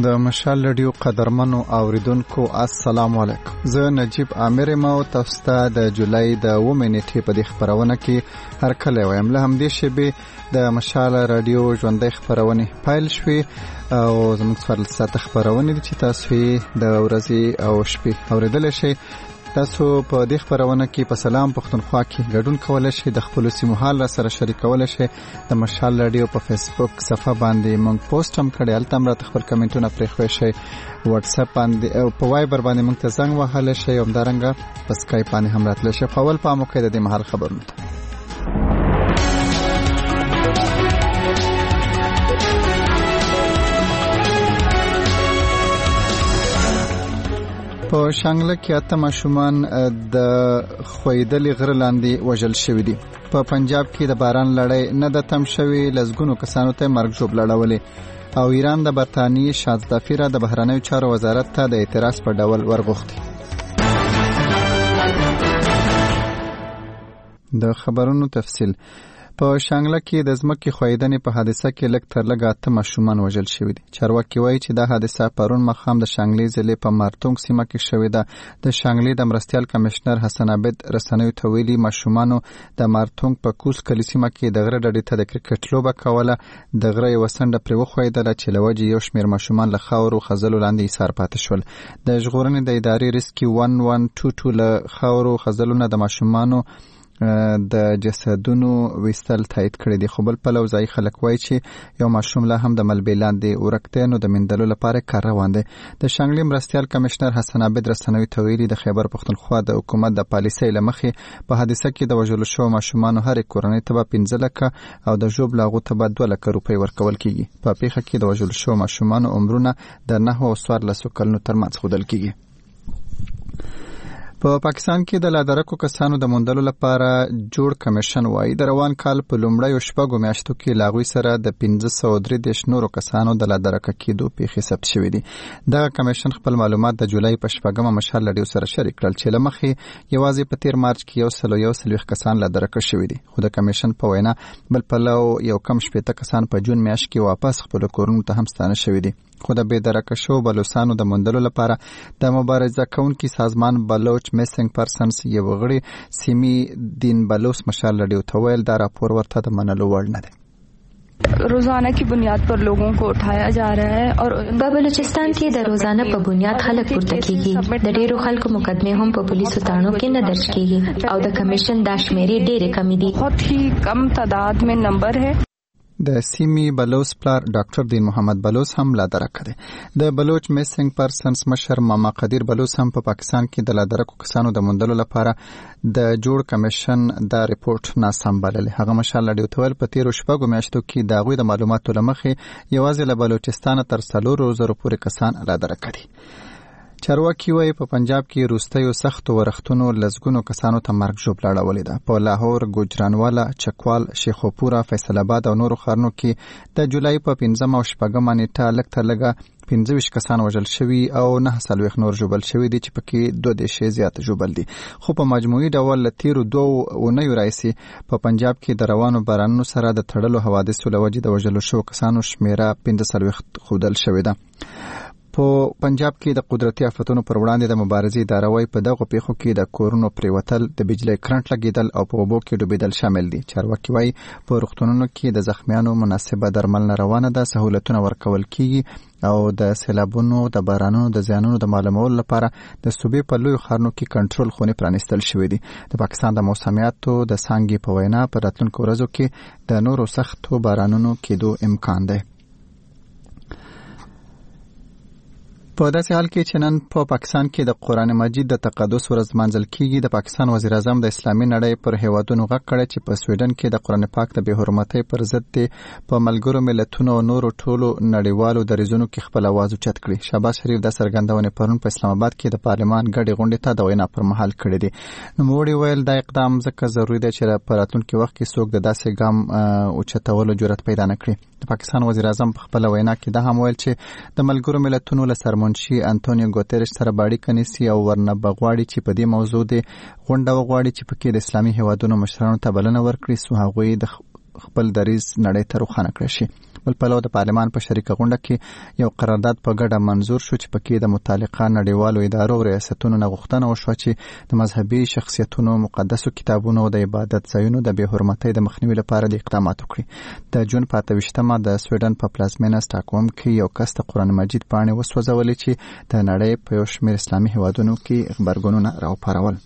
د مشال رادیو قدرمنو اوریدونکو السلام علیکم. زه نجیب عامر ما او تاسو ته د جولای د 9 نیټې په دې خبرونه کې هر کله وایم له همدې شبي د مشال رادیو ژوندۍ خبرونه پایل شوي او زموږ څوارلس ساعته خبرونه دي چې تاسو د ورځې او شپې اوریدل شئ. تاسو په دې خبرونه کې په سلام پښتونخوا کې ګډون کولای شئ، د خپل سیمو حال سره شریکولای شئ. د مشال رادیو په فیسبوک صفحه باندې موږ پوسټ هم کړی، هلته هم راته خپل کمنټونه پرېښوی شئ. واتس اپ باندې او په وایبر باندې موږ ته زنګ وهلی شئ، همدارنګه په سکایپ باندې هم راتلی شئ. په اول پام وکړئ د دې مهال خبرونه ته. په شانګله کې 8 ماشومان د خویدلې غره لاندې وژل شوي دي. په پنجاب کې د باران لړۍ نه د تم شوي، لزګونو کسانو ته مرګ ژوبله اړولې او ایران د برطانیې شاه ظفیره د بهرنیو چارو وزارت ته د اعتراض په ډول ورغوښتي. د خبرونو تفصیل. په شانګله کې د ځمکې خویدنې په حادثه کې لږ تر لږه 8 ماشومان وژل شوي دي. چارواکي وایي چې دا حادثه پرون ماښام د شانګلې ضلع په مارتونګ سیمه کې شوې ده. د شانګلې د مرستیال کمشنر حسن عابد رسنیو ته ویلي ماشومانو د مارتونګ په کوس کلي سیمه کې د غره ډډې ته د کرکټ لوبه کوله. د غره یوه څنډه پرې وښویدله چې له وجې یو شمېر ماشومان له خاورو خځلو لاندې ایسار پاتې شول. د ژغورنې د ادارې ریسکي 1122 له خاورو خځلو نه د ماشومانو د جسدونو ویستل تایید کړی دی. خو بل پلو ځایي خلک وایي چې یو ماشوم لا هم د ملبې لاندې ورک دی، نو د میندلو لپاره کار روان دی. د شانګلې مرستیال کمشنر حسن عابد رسنیو ته ویلي د خیبر پښتونخوا د حکومت د پالیسۍ له مخې په حادثه کې د وژلو شوو ماشومانو هرې کورنۍ ته به 15 لکه او د ژوبل هغو ته به 2 لکه روپۍ ورکول کیږي. په پیښه کې د وژلو شوو ماشومانو عمرونه د 9 او 14 کلونو ترمنځ ښودل کیږي. په پاکستان کې د لادرکو کسانو د موندلو لپاره جوړ کمیشن وایي د روان کال په لومړیو 6 میاشتو کې لاغوی سره د 1533 نورو کسانو د لادرکه کېدو پیښې ثبت شوې دي. دغه کمیشن خپل معلومات د جولای په 6 مشال رادیو سره شریک کړل چې له مخې یوازې په 13 مارچ کې 141 کسان لادرکه شوي دي. خو د کمیشن په وینا بل پلو یو کم 18 کسان په جون میاشت کې واپس خپل کورونو ته هم ستانه شوي دي. خو د بېدرکه شوو بلوچستانو د موندلو لپاره د مبارزه کوونکي سازمان بلوچ میسنګ پرسنز یو غړي سیمي دین بلوچ مشال رادیو ته ویل دا راپور ورته د منلو وړ نه دی. روزانه کی بنیاد پر لوگوں کو اٹھایا جا رہا ہے اور بلوچستان کې د روزانه په بنیاد خلک پورته کیږي. د ډیرو خلکو مقدمه هم په پولیسو تاڼو کې نه درج کیږي او د کمیشن د شمیرې ډېرې کمی دي. بہت ہی کم تعداد میں نمبر ہے. د سیمي بلوچ پلار ډاکټر دین محمد بلوچ هم لادرکه دی. د بلوچ میسنګ پرسنز مشر ماما قدیر بلوچ هم په پاکستان کې د لادرکو کسانو د موندلو لپاره د جوړ کمیشن د ریپورت ناسم بللی. هغه مشال رادیو ته ویل په 13 میاشتو کې د هغوی د معلوماتو له مخې یوازې له بلوچستانه تر 4,000 پورې کسان لادرکه دي. چارواکي وایي په پنجاب کې وروستیو سختو ورښتونو لزګونو کسانو ته مرګ ژوبله اړولې ده. په لاهور، ګوجرانواله، چکوال، شیخوپوره، فیصل آباد او نورو ښارونو کې د جولای په 15 او 16 نیټه لږ تر لږه 25 کسان وژل شوي او 9 نور ژوبل شوي دي چې پکې 2 زیات ژوبل دي. خو په مجموعي ډول له تیرو 2 اونیو راهیسې په پنجاب کې د روانو بارانونو سره د تړلو حوادثو له وجې د وژلو شوو کسانو شمیره 15 ښودل شوې ده. په پنجاب کې د قدرتي آفتونو پر وړاندې د مبارزې اداره وایي په دغو پیښو کې د کورونو پریوتل، د بجلی کرنټ لګېدل او په اوبو کې ډوبېدل شامل دي. چارواکي وایي په روغتونونو کې د زخمیانو مناسبه درملنه روانه ده، سهولتونه ورکول کیږي او د سیلابونو د بارانونو د زیانونو د معلومولو لپاره د صوبې په لویو ښارونو کې کنټرول خونې پرانیستل شوې دي. د پاکستان د موسمیاتو د څانګې په وینا په راتلونکو ورځو کې د نورو سختو بارانونو کېدو امکان دی. په داسې حال کې چې نن په پاکستان کې د قرآن مجید د تقدس ورځ لمانځل کیږي، د پاکستان وزیر اعظم د اسلامي نړۍ پر هیوادونو غږ کړی چې په سویډن کې د قرآن پاک د بې حرمتۍ پر ضد دی په ملګرو ملتونو او نورو ټولو نړیوالو دریځونو کې خپل اواز اوچت کړي. شهباز شریف د څرګندونې پرون په اسلام آباد کې د پارلمان ګډې غونډې ته د وینا پر مهال کړی دی. نوموړي ویل دا اقدام ځکه ضروري دی چې په راتلونکي وخت کې څوک د داسې ګام اوچتولو جرأت پیدا نه کړي. د پاکستان وزیر اعظم په خپل وینا کې دا هم ویل چې د ملګرو ملتونو له سرمنشي انټونیو ګوتریش سره باړیکه نیسي او ورنه بغواړي چې په دې موضوع د غونډه وغواړي چې پکې د اسلامي هیوادونو مشرانو ته بلنه ورکړي څو هغوی د خپل دریځ نړۍ ته روښانه کړی شي. بل پلو د پارلمان په شریکه غونډه کې یو قرارداد په ګډه منزور شو چې پکې د متعلقه نړیوالو ادارو ریاستونو نه غوښتنه وشوه چې د مذهبي شخصیتونو مقدسو کتابونو او د عبادت ځایونو د بې حرمتۍ د مخنیوي لپاره د اقدامات وکړي. د جون په 28مه د سویډن په پلازمینه سټاکهولم کې یو کس د قرآن مجید پاڼې وسوځولې چې د نړۍ په یو شمېر اسلامي هیوادونو کې غبرګونونه راوپارول.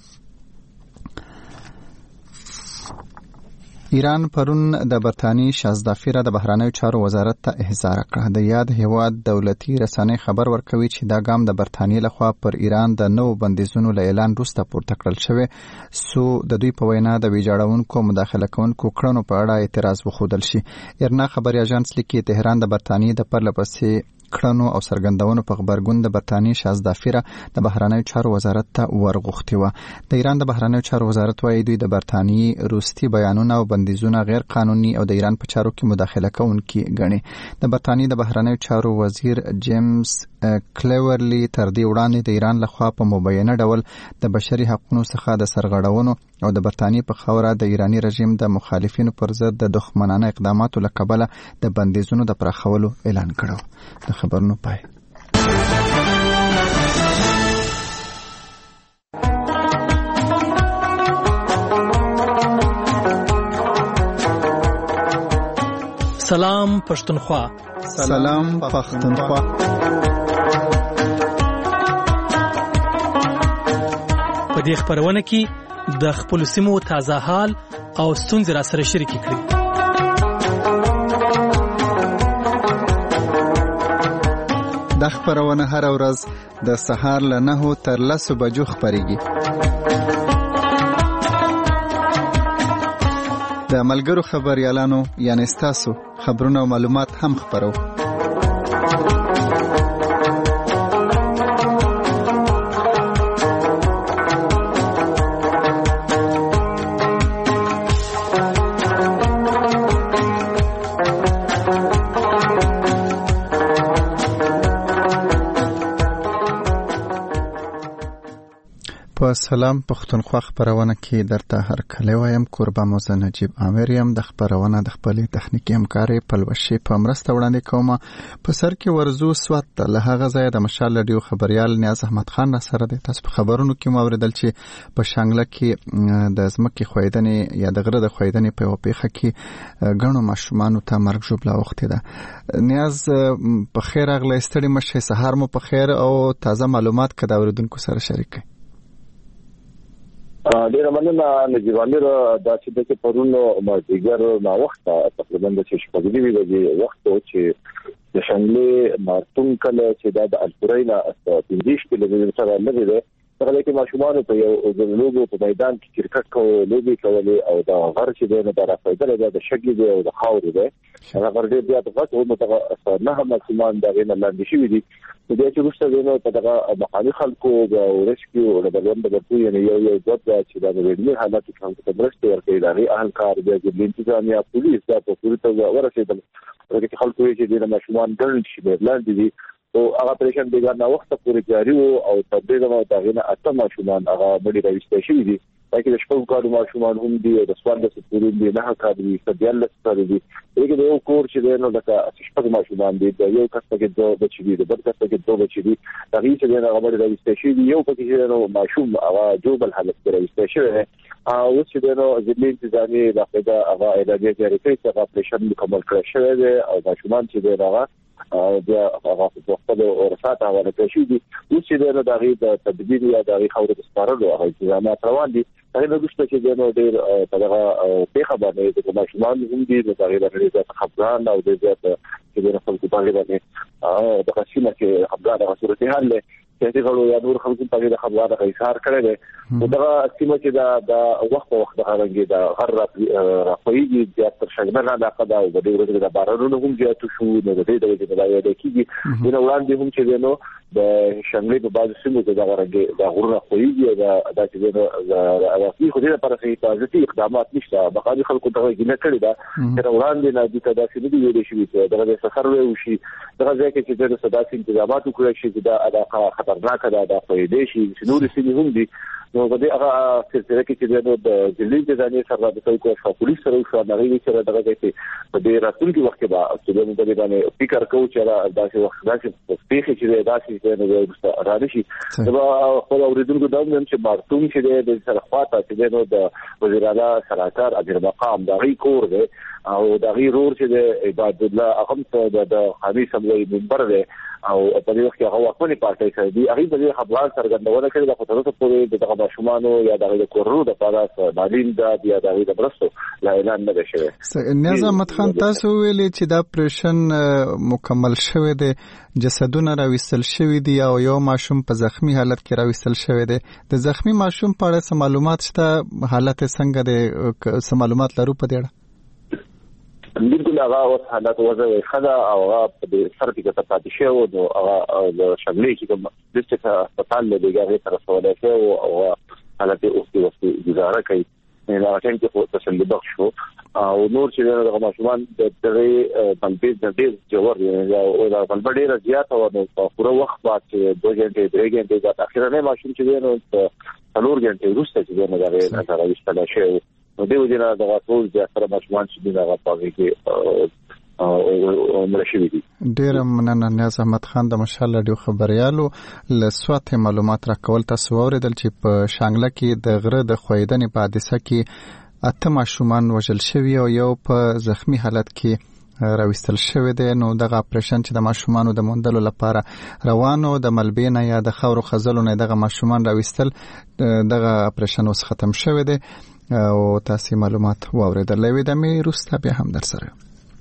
ایران پرون د برتانی شازدافیره د بهرانیو چارو وزارت ته احضار کړ. د یاد هیواد دولتي رسنۍ خبر ورکوي چې دا ګام د برتانی لخوا پر ایران د نوو بندیزونو له اعلان وروسته پورته کړل شوی سو د دوی په وینا د ویجاړونکو مداخله کوونکو کړنو په اړه اعتراض وښودل شي. ایرنا خبري اژانس لیکي تهران د برتانی د پرلپسې کړنو او سرګندونو په خبرګون د برتانی شازدافیره د بهرانیو چارو وزارت ته ورغوښتي و. د ایران د بهرانیو چارو وزارت وايي دوی د برتانی روسي بیانونه او بندیزونه غیر قانوني او د ایران په چارو کې مداخله کوونکي ګڼي. د برتانی د بهرانیو چارو وزیر جیمز کلیورلی تر دې وړاندې د ایران لخوا په مبینه ډول د بشري حقوقو څخه د سرغړونو او د برتانی په خوره د ایرانی رژیم د مخالفینو پر ضد د دښمنانه اقداماتو له کبله د بندیزونو د پراخولو اعلان کړو. د خبرونو پای. سلام پښتونخوا. سلام پښتونخوا. په دې خبرونه کې د خپل سیمو تازه حال او ستونزې را سره شریک کړي. د خبرونه هر ورځ د سهار له 9 تر 10 بجو خبريږي. د ملګرو خبريالانو یعنی تاسو خبرونه او معلومات هم خبرو. سلام پښتونخوا خبرونه کې درته هر کله وایم قربان موزه نجیب امریم د خبرونه د خپل تخنیکی همکاري پلوشي په مرسته وړاندې کوم. په سر کې ورزو سوت له هغه ځای د مشال لډیو خبريال نیاز احمد خان سره د تاسو په خبرونو کې موریدل چې په شانګله کې د زمکه خویدنې یا د غره د خویدنې په وپیخه کې غنو ماشومان ته مرګ جوړه وخت ده. نیاز په خیر اغله ستړي مشه سهار مو په خیر او تازه معلومات کدا اوریدونکو سره شریک. ډیر مننه نجیب امیر. دا چې د پرونو مازیګر نا وخت تقریبا د شپږ نیمه وخت چې د شنګلې مارتون کله چې د الپورینا 15 کیلومتر سره لږ دی هغه کې ماشومان په یو لوبو په میدان کې کرکټ کوي لوبي کوي او دا غر چې د رافایدل د شګي دی او د خاورې دی هغه غر دې بیا په وخت متغ نه ماشومان دا غینه لاندې شي دي د دې چې وروسته نو په دغه محلي خلکو او ریسکیو او د بلوند د پوی نه یو ځد چې دا د ویډیو حالت څنګه په درسته ورکړي دا غي اهل کار دی چې د انتظامیه پولیس دا په پوری توګه ورسېدل چې خلکو چې د ماشومان ګڼل شي لاندې دي او هغه پریشن دیګر نه وخت پورې جاری وو او تدریجا دا غینه اته ماشومان هغه مړي راوستي شي دي لکه د شپږ کارو ماشومان هم دي او د سوال د سپورین دي نه کار دي سديال سره دي دغه یو کور چې نو لکه شپږ ماشومان دي یو کس کې دوه بچي دي بل کس کې دوه بچي دي هغه چې هغه مړي راوستي شي دي یو پکې نو ماشوم هغه جوبل حالت کې راوستي شي او چې نو ځلې انتظامی دغه هغه علاج جاري کوي چې هغه پریشن مکمل کړی شوی دی او ماشومان چې هغه بیا هغه په خپل ورثات حواله کوي دي چې د غي د تدبیر یا د غي خوره د سپارلو هغه انتظامات روان دي هغه د دوست چې نو ډېر دغه په خبره د ماشومان هم دي د غي د خبران او د چې د خپل په اړه باندې د قسمه کې خبره د صورت حال چې غوړو یا نور خلکو په دې خبره د اظهار کړی دی دا سیمه چې د وخت هغه د غر راپویږي د تر شګنه نه علاقه دا او د ورځې د بارانونو هم زیات شو نو د دې د وجې د کیږي نو وړاندې هم چې نو د شنګلې په بازو سیمو کې د غرونه خوېږي دا چې د اصلي خو دې لپاره چې تاسو اقدامات نشته بقایي خلکو ته غوښنه کړې ده چې وړاندې نه دي دا چې دې ویلې شي چې د سفر وي شي دا ځکه چې د صداسي انتظامات وکړي چې دا علاقه خطرناک ده د فائدې شي نور سي هم دي نو په دې هغه سلسله کې چې د ځلې د ځانې سره د کوم پولیس سره شو نغوي سره دغه کې په دې راتلونکي وخت کې به چې موږ په دې باندې فکر کوو چې داسې وخت داسې پیښې چې داسې نه راځي دا خو اوریدونکو دا هم چې مارتون چې د سره خواته چې د وزیر اعلی سراکار اجر مقام د غي کور دی او د غي رور چې د عبادت الله اغم د خمیس اموي منبر دی او په دې وخت کې هغه خپل پارټي سره دی هغه د خبران سرګندونه کړي د خطرونو په دغه ماشومانو یا د کورونو د پاره مالین د یا د برستو لا اعلان نه شوی. نیاز احمد خان تاسو ویلي چې دا اپریشن مکمل شوی دی جسدونه راوستل شوی دي او یو ماشوم په زخمی حالت کې راوستل شوی دی د زخمی ماشوم په اړه معلومات شته حالت څنګه دی څه معلومات لرو په دې اړه؟ بالکل هغه حالات وضع خدا او هغه د سر کې تپاتې شو نو هغه د شملې کې کوم د څه هسپتال له دغه طرف ولا شو او حالت اوسې گزاره کوي نه راځي چې تسلی بخش شو او نور چې دغه ماشومان د دغه بلبیز د دې جوړ او دا بلبډي رضایت او په پوره وخت بعد 2 غنټه 3 غنټه د اخیرنه ماشوم چې نو 4 غنټه وروسته چې دغه نظر راوستل شو نو دیو جنا د ټول ځکه ماشومان چې دغه پاږي کې او مرشي دي. ډیر مننه نیاز احمد خان د مشال رادیو خبريالو لسوات معلومات راکول تاسو اوریدل چې په شانګله کې د غره د خویدنې په حادثه کې 8 ماشومان وژل شوی او یو په زخمی حالت کې راوستل شوی دی نو دغه اپریشن چې د ماشومانو د موندلو لپاره روانو د ملبینه یا د خاورو خزلو نه دغه ماشومان راوستل دغه اپریشن اوس ختم شوی دی او تاسو معلومات واوریدل لوي د مې روستا به هم در سره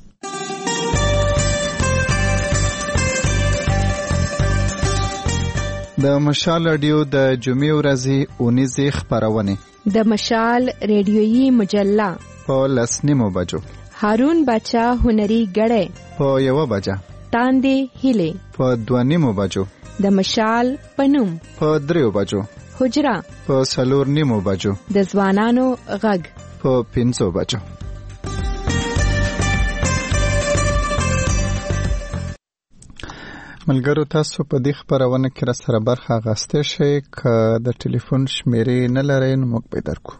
د مشال رادیو د جمعې ورځې اونیزه خبرونه د مشال رادیويي مجله په لسنیمو بجو هارون بچا هنري غړې په 1 بجه تاندې هله په 2 بجو د مشال پنوم په 3 بجو حجرا په 4 بجو د ځوانانو غږ په 5 بجو. ملګرو تاسو په دې خبرونه کې را سره برخه غاستې شئ که د ټلیفون شمیرې نه لرئ نو موږ به درکو.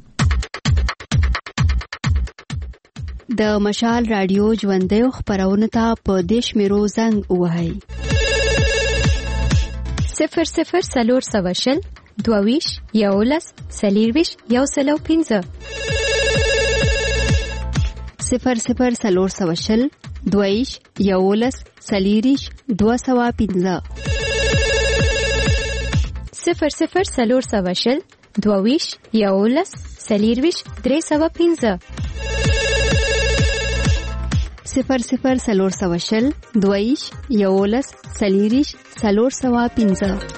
د مشال رادیو ژوندۍ خبرونه ته په دې شمیرو زنګ ووهئ 00 22 یولس سلیرویش یو سلو 15 00 22 یولس سلیریش 215 00 22 یولس سلیرویش 315 00 22 یولس سلیریش 415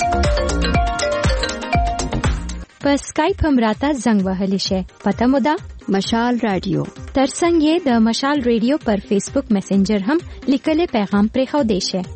په سکایپ هم راته زنګ وهلی شي پته مو ده مشال رادیو ترڅنګ یې د مشال رادیو پر فیسبوک میسنجر هم لیکلي پیغام پرې خو دی شي.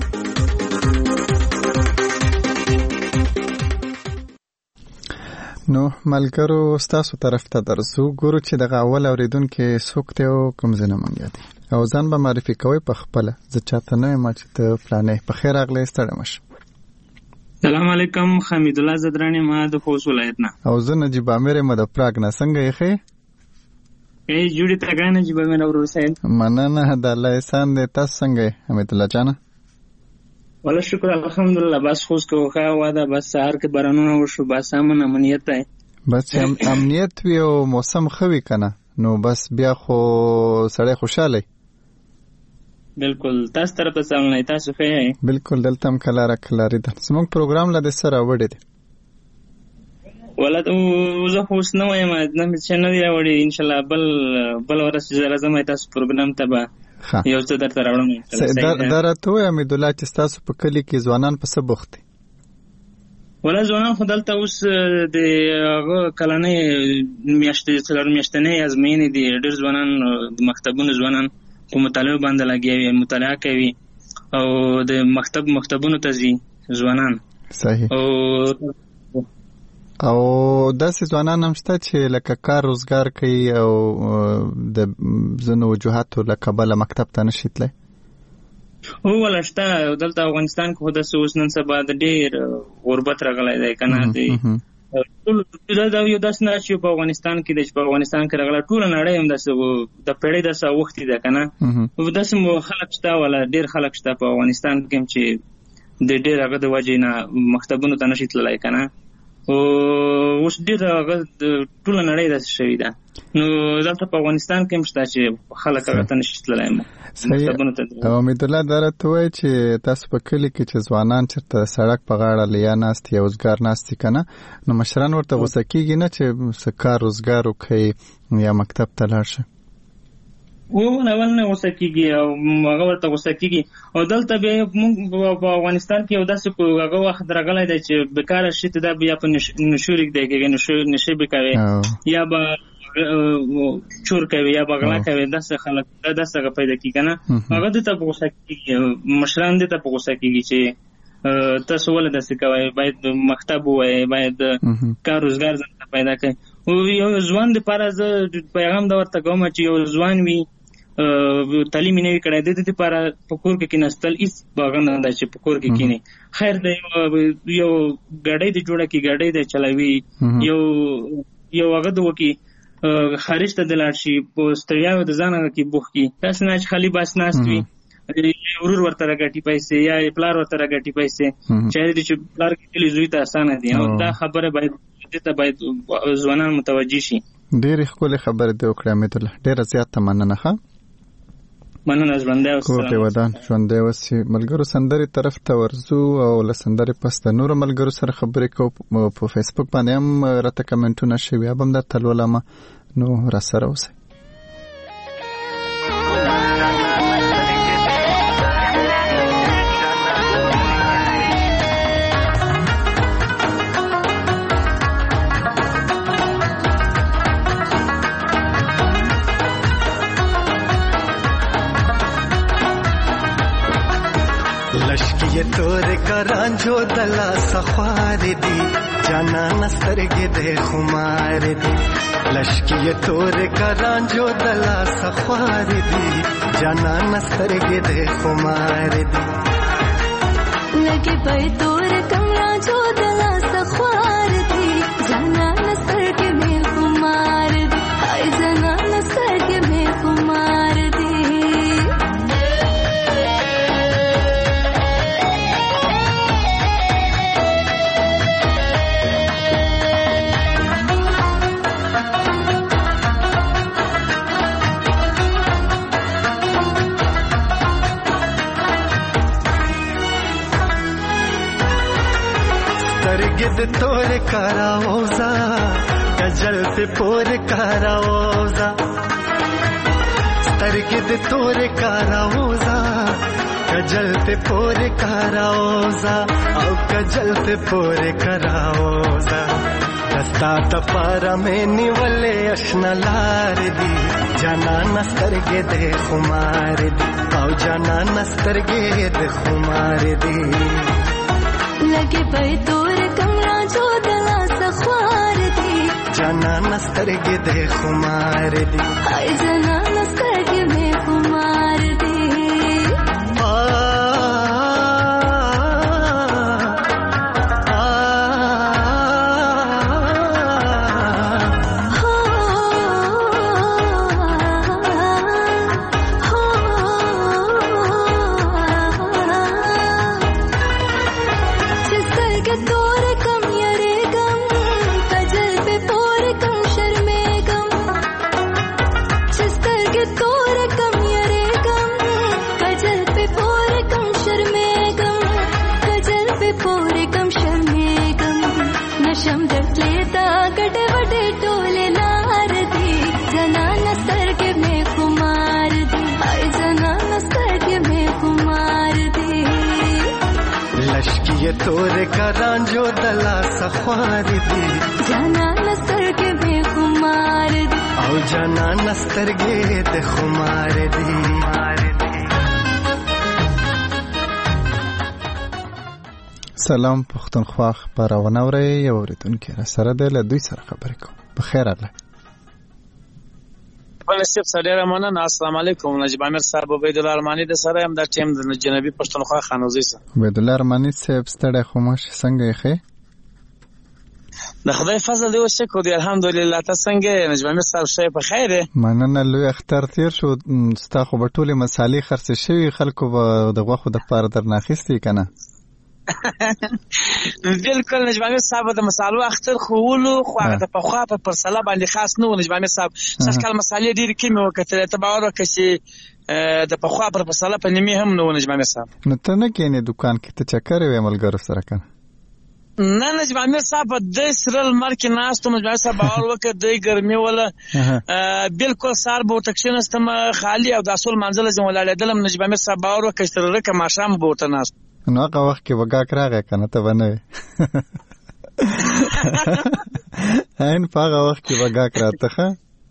نو ملګرو تاسو طرف ته درځو ګورو چې دغه اول اوریدونکو څوک ته کوم ځنه مونږ دي او ځان به معرفي کوي په خپل ځ چاته نه ما چې ته فلانه په خیر اغلی ستړی مش. سلام علیکم حمید الله زدرانی ما د خوست ولایت نه او زه نجیب امیر ما د پراګ نه څنګه یې خې ای جوړی تاګه نجیب امیر اورور سید مننه د الله احسان دې تاسو څنګه حمید الله جان ولا شکر الحمدلله بس خوست کو خا واده بس سحر کې بارانونه وشو بس امنیت ہے بس امنیت وی او موسم خوي کنه نو بس بیا خو سړی خوشاله بالکل تاسو طرف ته سلام نه تاسو ښه بالکل دلته هم کلاره کلاري ده زموږ پروګرام لا د سره وړي دي ولا زه خوښ نه وایم نه چې نه دی وړي ان شاء الله بل ورځ زه راځم تاسو پروګرام ته به یو څه درته راوړم درته وایم د الله چې تاسو په کلی کې ځوانان په څه بوخت دي ولا ځوانان خدالته اوس د هغه کلنې میاشتې څلور میاشتنې ازمینې دي ډېر ځوانان د مکتبونو ځوانان په مطالعه باندې لګیږي مطالعه کوي او د مکتبونو ته ځي ځوانان صحیح او داسې ځوانان هم شته چې لکه کار روزګار کوي او د ځینو وجوهاتو له کبله مکتب ته نشي تللی هو ولشته دلته افغانستان کې خو د اوس نن سبا د ډیر غربت راغلی دی کنه دی ټول دا یو داس نه چې په افغانستان کې د افغانستان کې راغلی ټول نړۍ هم د پیړۍ د سا وخت دی کنه و داسې خلک شته ولا ډیر خلک شته په افغانستان کې چې د ډیر هغه د وجې نه مکتبونو ته نشي تللی کنه او اوس ډیر هغه ټول نړۍ داسې شوې ده نو دلته په افغانستان کې هم شته چې خلک هغه ته نشي تللی مکتبونو ته. امید الله دا راته وایي چې تاسو په کلي کې چې ځوانان چېرته سړک په غاړه لیا ناست یا وزګار ناست که نه نو مشران ورته غوسه کېږي نه چې څه کار روزګار وکړي یا مکتب ته لاړ شي؟ اول نه غوسه کېږي او هغه ورته غوسه کېږي او دلته بیا موږ په افغانستان کې یو داسې هغه وخت راغلی دی چې بیکاره شي ته دا بیا په نشو ریږدی کېږي نشې به کوي یا به چور کوي یا به غلا کوي داسې خلک داسې پیدا کېږي که نه هغه دې ته په غوسه کېږي مشران دې ته په غوسه کېږي چې تاسو ولې داسې کوئ باید مکتب ووایئ باید کار روزګار ځان ته پیدا کړئ یو ځوان دپاره زه پیغام دا ورته کوم چې یو ځوان وي تعلیم یې نه وي کړی د دې دپاره په کور کې کېناستل هېڅ هغه نه ده چې په کور کې کېني خیر دی یو ګاډۍ دې جوړه کړي ګاډۍ دې چلوي یو هغه د وکړي خارج ته د لاړ شي په ستړیاوو د ځان هغه کې بوخت کړي داسې نه چې خالي باس ناست وي ورور ورته راګټي پیسې یا پلار ورته راګټي پیسې چاهي چې پلار کې تللی زوی ته اسانه دي او دا خبره باید دې ته باید ځوانان متوجه شي. ډېرې ښکلې خبرې دې وکړې امید الله ډېره زیاته مننه. ښه مننه ژوندی اوسه کور دې ودان ژوندی اوسې. ملګرو سندرې طرف ته ورځو او له سندرې پس د نورو ملګرو سره خبرې کوو په فیسبوک باندې هم راته کمنټونه شوي به هم درته لولم نو راسره اوسئ. लश्किये तोरे करांजो दला सख्वार दी जाना नस्तरगे दे खुमार दी लश्किये तोरे करांजो दला सख्वार दी जाना नस्तरगे दे खुमार दी लगे पे तोरे करांजो दला सख्वार दी जाना नस्तरगे दे खुमार दी हाय जाना नस्तरगे दे खुमार दी गिद तोरे कराओजा कजल पे पोर कराओजा तरगिद तोरे कराओजा कजल पे पोर कराओजा और कजल पे पोर कराओजा दस्ता तपारा में निवले अशना लार दी जाना नस्तरगे दे खुमार दी और जाना नस्तरगे दे खुमार दी लगे पे तोर कमरा जो दला सख्वार दी जाना नस्तरगे दे खुमार दी हाय जाना नस्तरगे दे खुमार दी ये तोरे करांजो दला सख्वार दी जाना नस्तर के बेखुमार दी और जाना नस्तर गे दे खुमार दी سلام پښتونخوا خبرونه اورئ یو اوریدونکي را سره د دوی سره خبرې کوم. بخیر الله خپل نصیب سره ډیره مننه. السلام علیکم. نجیب امیر صاحب، عبید الله ارمانی د سره هم د ټیم د جنبی پښتونخوا خانوزي سره. عبید الله ارمانی صاحب ستړی خو مش څنګه یې؟ د خدای فضل دی او شکر دی الحمدلله. تاسو څنګه نجیب امیر صاحب؟ شې په خیر؟ مننه. لوی اختر تیر شو، ستا خو به ټولې مصالې خرڅ شوي، خلکو به د غوښو د پاره درنه اخیستې کنه؟ بالکل نجیب امیر صاحب د مصالو اختر خولو خو هغه د پخوا په پرسله باندې خاص نه و. نجیب امیر صاحب څکل مصالې ډېرې کمې وکتل، ته باور وکړه چې د پخوا پر پرسله په نیمه هم نه و. نجیب امیر صاحب نو ته نه کېنې دکان کې، ته چکر وې ملګرو سره کنه؟ نه نجیب امیر صاحب د سره لمر کې ناستو. نجیب امیر صاحب باور وکړه د ګرمي ولا بالکل سار به تکشنستم خالی او د اصل منزل زم ولاړېدلم. نجیب امیر صاحب باور وکړه چې رکه ماشام به ورته ناست. نو هغه وخت کې وګاک راغی کنه؟ ته به نه وې این په هغه وخت کې وګاک راته ښه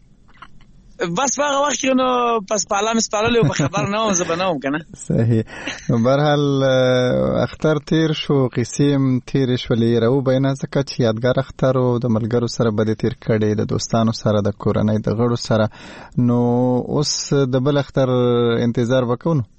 بس په هغه وخت کې نو پس پالا مې سپارلی په خبر نه وم، زه به نه وم که نه. صحیح. نو برحال اختر تیر شو، قیسې هم تېرې شولې، راوبینه ځکه چې یادګار اختر و، د ملګرو سره به دې تېر کړی، د دوستانو سره، د کورنۍ د غړو سره. نو اوس د بل اختر انتظار وکړو نو؟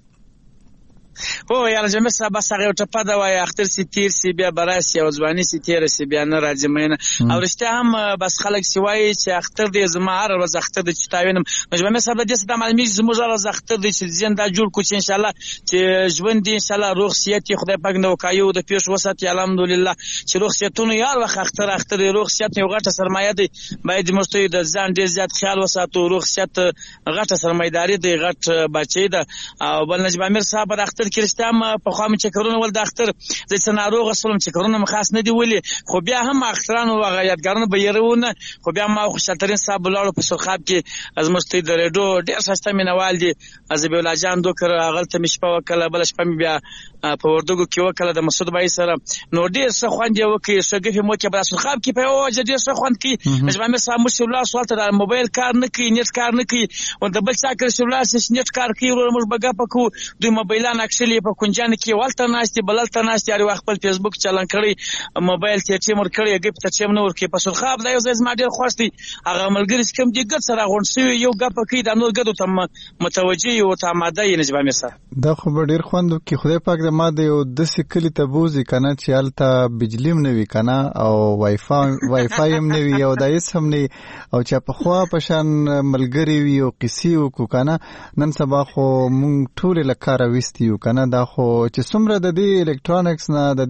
او یاره جمعه صاحب بس هغه ټپه ده وای اختر سی تیر سی بیا براسي او ځواني سی تیر سی بیا نه راځي مینه. او رښتیا هم بس خلک سی وای چې اختر دې زما هر ورځ اختر دې چې تاوینم. جمعه صاحب دې ستاسو معلومي زموږ هر ورځ اختر دې چې زنده جوړ کو چې ان شاء الله چې ژوند دې ان شاء الله روغ صحت خدای پاک نو کایو د پیښ وسات الحمدلله چې روغ صحتونه یار وخت اختر دې روغ صحت یو غټه سرمایه دی، باید مستوي د ځان ډیر زیات خیال وساتو. روغ صحت غټه سرمایداري دی، غټ بچی ده. او بل نجیب امیر صاحب اختر کې رښتیا په خوا مې چکرونه ول د اختر د سناروغ اصلم چکرونه مخاص نه دی ولې، خو بیا هم اخترانو هغه یادګارونه به يرونه. خو بیا ما خوشالترین صاحب لاړو په سرخاب کې از مستي د ریډو ډیر سسته مینوال دي، از به ولا جان دوکر غلطه مشپه وکړه، بل شپه بیا په وردګو کې وکړه د مسعود بای سره. نو ډیر څه خوند یې وکړي، شګفي مو کې په سرخاب کې په اوجه ډیر څه خوند کې. نجم امیر صاحب مش الله سوال ته موبایل کار نه کوي، نت کار نه کوي، او د بل څا کړ شولار چې نت کار کوي، ورو موږ بګه پکو دوی موبایلان اکشلې په کنجان کې ولته ناشتي بللته ناشتي اړ خپل فیسبوک چلن کړی، موبایل ته چې مر کړی غپ ته چې نور کې په سرخاب دا یو ځای ما ډیر خوښتي. هغه ملګری چې کوم دې ګد سره غونډسي یو غپ کوي د نور ګدو ته متوجي او ته ماده یې نجم امیر صاحب دا خو ډیر خوند کې خدای پاک د ماده یو د سکلی ته بوزي کنه چې الته بجلی هم نه وی کنه او وای فای هم نه وی او دایس هم نه، او چې په خوا په شان ملګری وی او قصې وکړو کنه. نن سبا خو مونږ ټول لکاره وستیو کنه، دا خو چې څومره د دې الکترونکس نه د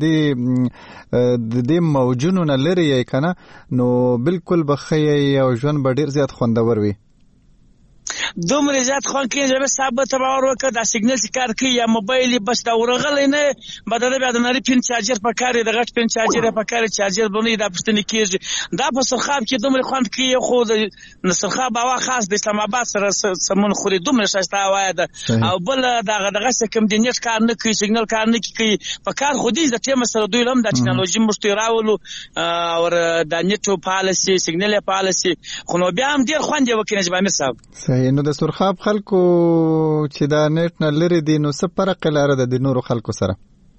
دې موجونو نه لري کنه، نو بالکل بخی او ژوند به ډیر زیات خوندور وي. دومره زیات خوان کې جوړ صاحب ته باور وکړه دا سیګنل کار کوي یا موبایل بس دا ورغلې نه بدل بیا د نری پین چارجر په کار د غټ پین چارجر په کار چارجر بنې دا پښتني کېږي. دا په سرخاب کې دومره خوان کې خو د سرخاب هوا خاص د اسلام آباد سره سمون خوري دومره شاسته هوا ده. او بل دغه کوم د نت کار نه کوي، سیګنل کار نه کوي په کار خو دې د ټیم سره دوی لم د ټکنالوژي مشتي راولو او د نت پالیسي سیګنل پالیسي خو نو بیا هم ډیر خوان دی وکړي نجم امیر صاحب. نو د سرخاب خلکو چې دا نت نه لري دي نو څه فرق لري د نورو خلکو سره؟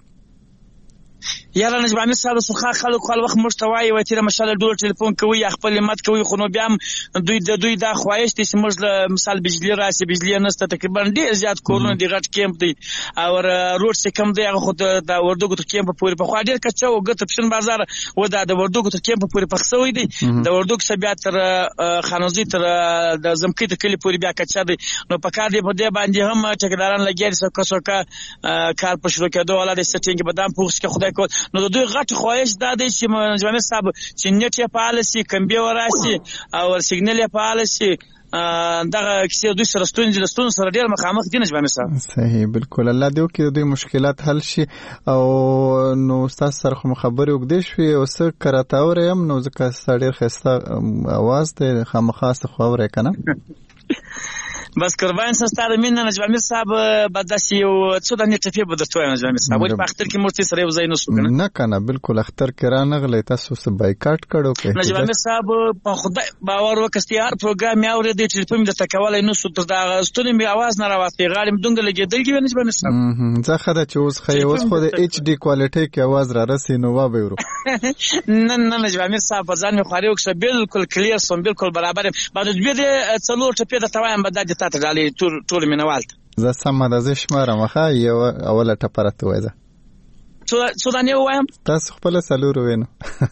یاره نجم امیر صاحب سرخاب خلکو خپل وخت مشتوي وي چې مشاله ډول ټلیفون کوي یا خپل مت کوي، خو نو بیا دوی دا خواهش دي چې موږ مثال بجلی راسي، بجلی نسته تقریبا ډیر زیات کورونه دی غټ کیمپ دی او روډ څخه کم دی هغه خو د وردګو تر کیمپ پورې په خوا ډیر کچا او ګټه پښن بازار و د وردګو تر کیمپ پورې پخسوي دی، د وردګو څخه بیا تر خانوزي تر د زمکې ته کلی پورې بیا کچا دی. نو په کار دی په دې باندې هم ټیکداران لګیږي څوک کار په شروع کېدو ولا د سټینګ بدام پوښتنه کې خدای کو. نو د دوی غټ خواهش دا دی چې جوامع صاحب چې نت یې پالیسي کمبي وراسي او سیګنل یې پالیسي دغه کیسه دوی سره ستون سره ډیر مخامخ دي نجم امیر صاحب. صحیح بالکل. الله دې وکړي دوی مشکلات حل شي. او نو تاسو سره خبرې وکړې شوې او څه کراته اورم نو ځکه ډیر خسته आवाज ته خامخاسته خو اورې کنه بس قربان ستاره مين نجم امیر صاحب بداسي او څو د نیټه په درته وایم نجم امیر صاحب ولې په اختر کې مرتي سره یو ځای نه سو کنه نه کنه بالکل اختر کې را نغلې تاسو څه بایکاټ کړو کې نجم امیر صاحب په خدای باور وکستي هر پروګرام یې اورې د ټلیفون د تکولای نو سو تر دا ستونی می आवाज نه راوځي غالم دونګ لګیدل کې نجم امیر صاحب زه خدای چې اوس خې اوس خو د ایچ ډي کوالټي کې आवाज را رسي نو وا به ورو نه نجم امیر صاحب ځان می خاري وکړه بالکل کلیر سم بالکل برابر بعد دې څلور ټپې د توایم بدل د تاسو غالي ټول مینوال زه سم د شماره مخه یو اوله ټپرته وایزه څو دانه وایم تاسو خپل سلور وینو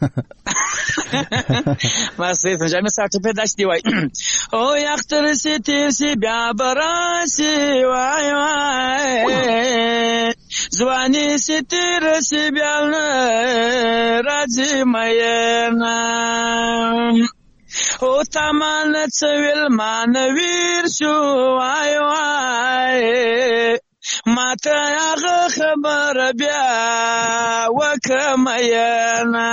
ما سې څنګه ساعت په داش دی وای او یختر سي تیر سي بیا براسي وای ځواني سي تیر سي بیا راځي مېنا او تامان څویل مانویر شو وای وای ماته هغه خبر بیا وکماینا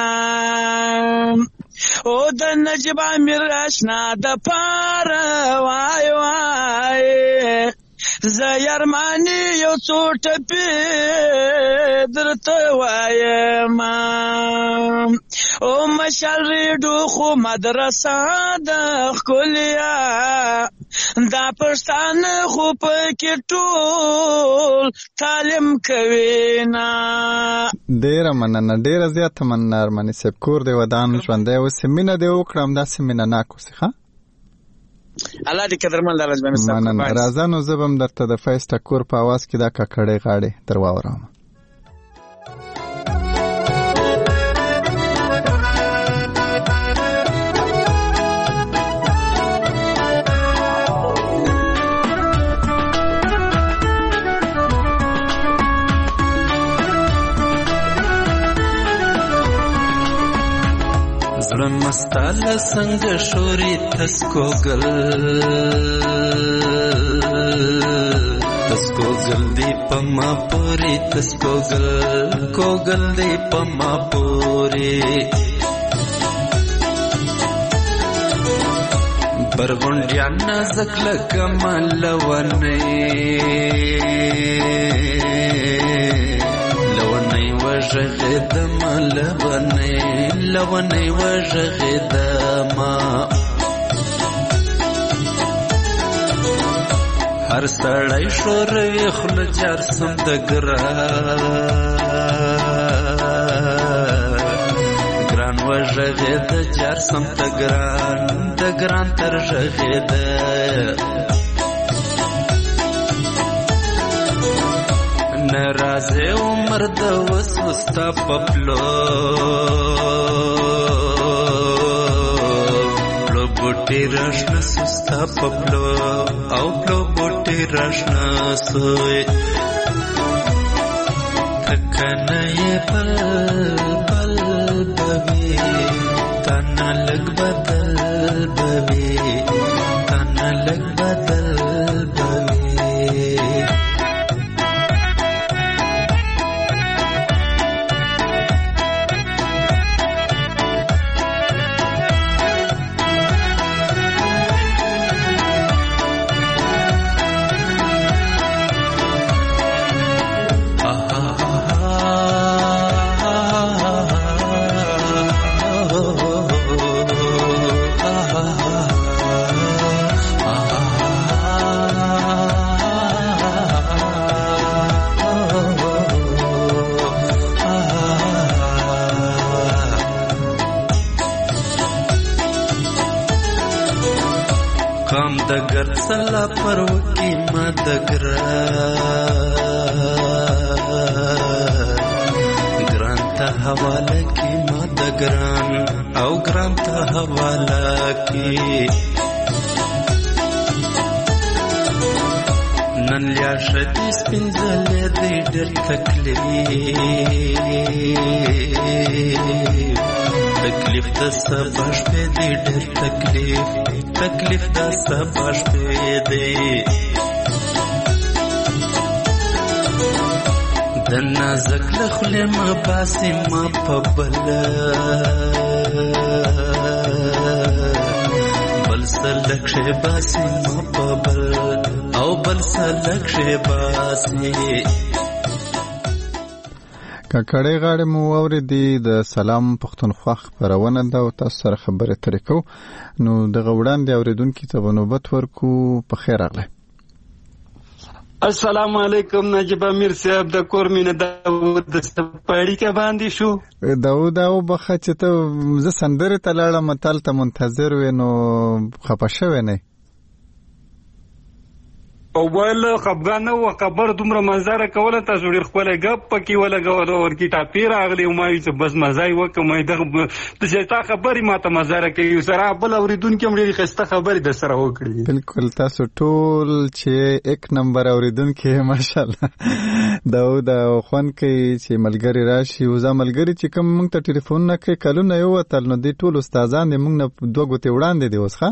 او د نجیب امیر آشنا د پاره وای وای زیرمانی یو څو ټپې درته وایم او مشال ریډو خو مدرسه د ښکلیا دا پښتانه خو پکې ټول تعلیم کوي نه ډېره مننه ډېره زیاته مننه ارماني صاحب کور دې ودان ژوندی اوسې مینه دې وکړم داسې مینه ناک اوسې ښه الله دې قدرمن لرز به مې مننه راځه نو زه به هم درته د فیض ټکور په اواز کې دا ککړې غاړې در واورم مستاله څنګه شوري تسکوګل دی پما پوری تسکوګل کوګل دی پما پوری برغونډیا نازک لکمل ونه وژغدم لونی وژغدم هر سړی شوروي خل جار سم د ګران وژغد جار سم د ګران تر ژغد نرازه عمر د وسوستا پپلو پلو بوټي راشنا سستا پپلو او پلو بوټي راشنا سوی تکنه بل بل بوي تانا لګ بدل بوي تانا لګ بدل بوي دگر سلا پرو کی مدگر گرانتا حواله کی مدگران او گرانتا حواله کی نن لیا شدی سپینزلی دی ډېر تکلیف د سبا شپې دی ډېر تکلیف د سبا شپې دی د نازک له خولې مه باسې ما په بل سلک شه باسي مپبل او بل سلک شه باسي. ککړې غاړې مو اوریدي د سلام پښتونخوا خبرونه ده او تاسو سره خبرې ترې کوو. نو دغه وړاندې اوریدونکو ته نوبت ورکو. په خیر راغلی. السلام علیکم نجیب امیر صاحب د کور مینه داود د پړی کې باندې شو. داود او بخه چې ته ز سندره تلاړه متل ته منتظر وینو خپه شوی نه او ول خبرانه او خبر دومره منظره کوله تاسو ډیر خپل غپ پکې ولګول ورکی ټاپی راغلی او ما چې بس مزای وکم د چې خبري ماته منظره کوي سره بل اوریدونکو هم ډیر خسته خبري د سره وکړي. بالکل تاسو ټول چې 1 نمبر اوریدونکو ماشاءالله داود او خوان کوي چې ملګری راشي او ځا ملګری چې کوم موږ ته ټلیفون نه کوي کلونه یو تل نو دی ټول استادان موږ نه دوه غوته وړاندې دی اوس ښه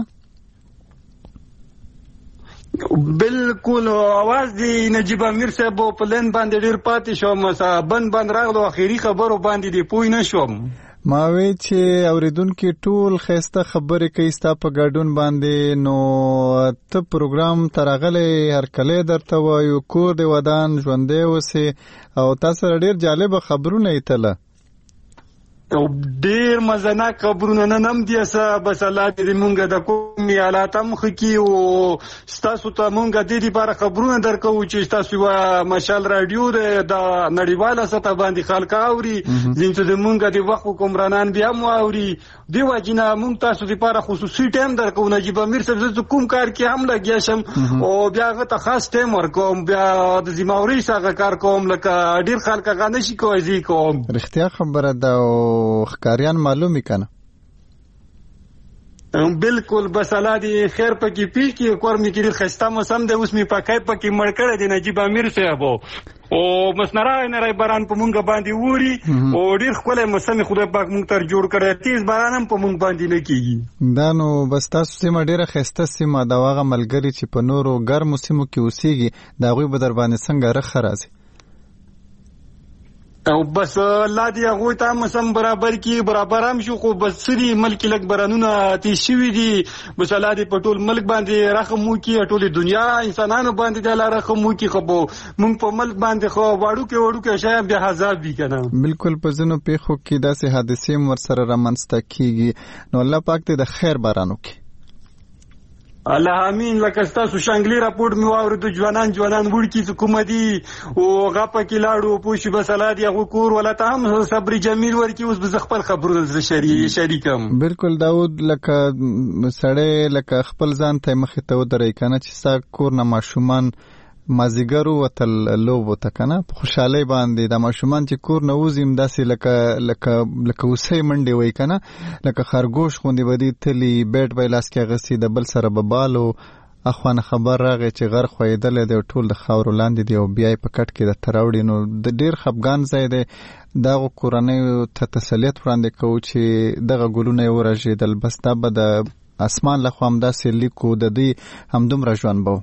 بالکل आवाज دی نجیب امیر صاحب په لن باندې ډیر پاتې شو مصابن باندې راغلو اخیری خبرو باندې دی پوی نه شوم. ما وی چې اوریدونکو ټول خسته خبرې کوي ستا په ګډون باندې نو ته پروګرام ترغله هر کله درته وایو کور دی ودان ژوندې وسه او تاسو ډیر جالب خبرونه ایتله او ډیر مزناک خبرونه نن دي بس الله دې مونږ د کومي حالات مخ کی او تاسو ته مونږ د دې لپاره خبرونه درکو چې تاسو مشال رادیو د نړیواله سطح باندې خلک اوري ځینې د مونږ د وخت کومرانان بیا مو اوري دی وجنه مونږ تاسو لپاره خصوصي ټیم درکو نجیب امیر صاحب کوم کار کې هم لګیا شم او بیا غته خاص ټیم ورکوم بیا د زموري څنګه کار کوم لکه ډیر خلک غنه شي کوي کوم رښتیا خبره ده خکاریان معلومی کنه بالکل بس الله دې خیر پکې پی کې کور می کې خسته موسم د اوس می پکای پکې مړکړه دی نجیب امیر صاحب او مسنرای نه رای باران په مونږ باندې ووري او ډیر خپل موسم خدای پاک مونږ تر جوړ کړی تیز باران هم په مونږ باندې نه کیږي. دا نو بس تاسو سیمه ډیره خسته سیمه دا واغه ملګری چې په نورو ګرمو سیمو کې اوسېږي دا غوي به در باندې څنګه رخ راځي او بس الله دې هغه ته مسم برابر کی برابر هم شو خو بس سری ملک لک برانونه تی شوی دي بس الله دې په ټول ملک باندې رحم وکي ټول دنیا انسانانو باندې د الله رحم وکي خو مونږ په ملک باندې خو واړو کې شای به حساب وی کنه. بالکل په زنو پیخو کې داسې حادثې مر سره رامنځته کیږي نو الله پاک دې د خیر باران وکي. الله امين لکه تاسو شانګلی راپورټ می واورید ځوانان وړکی حکومتي او غاپه کې لاړو پوښي بس الله دې هغه کور ولا ته هم صبر جمیل ورکی اوس به خپل خبرو شریکم. بالکل داود لکه سړی لکه خپل ځان ته مخ ته ودرې کنه چې سا کور نه ماشومان مازیګرو وتل لوبو ته کنه په خوشاله باندې د ماشومان چې کور نه وزیم داسې لکه وسې منډي وای کنه لکه خرګوش خوندې ودی تلی بیٹ بایلاس کې غسی د بل سره ببالو اخوان خبر راغی چې غر خویدل دی ټول د خاور لاندې دی او بیا په کټ کې د تراوړي نو د ډیر خفغان ځای دی دغه کورنۍ ته تسلیت وړاندې کوي چې دغه ګلونه ورژیدل بس دا به د اسمان له خوا هم داسې لیکو د دې همدومره ژوند بو.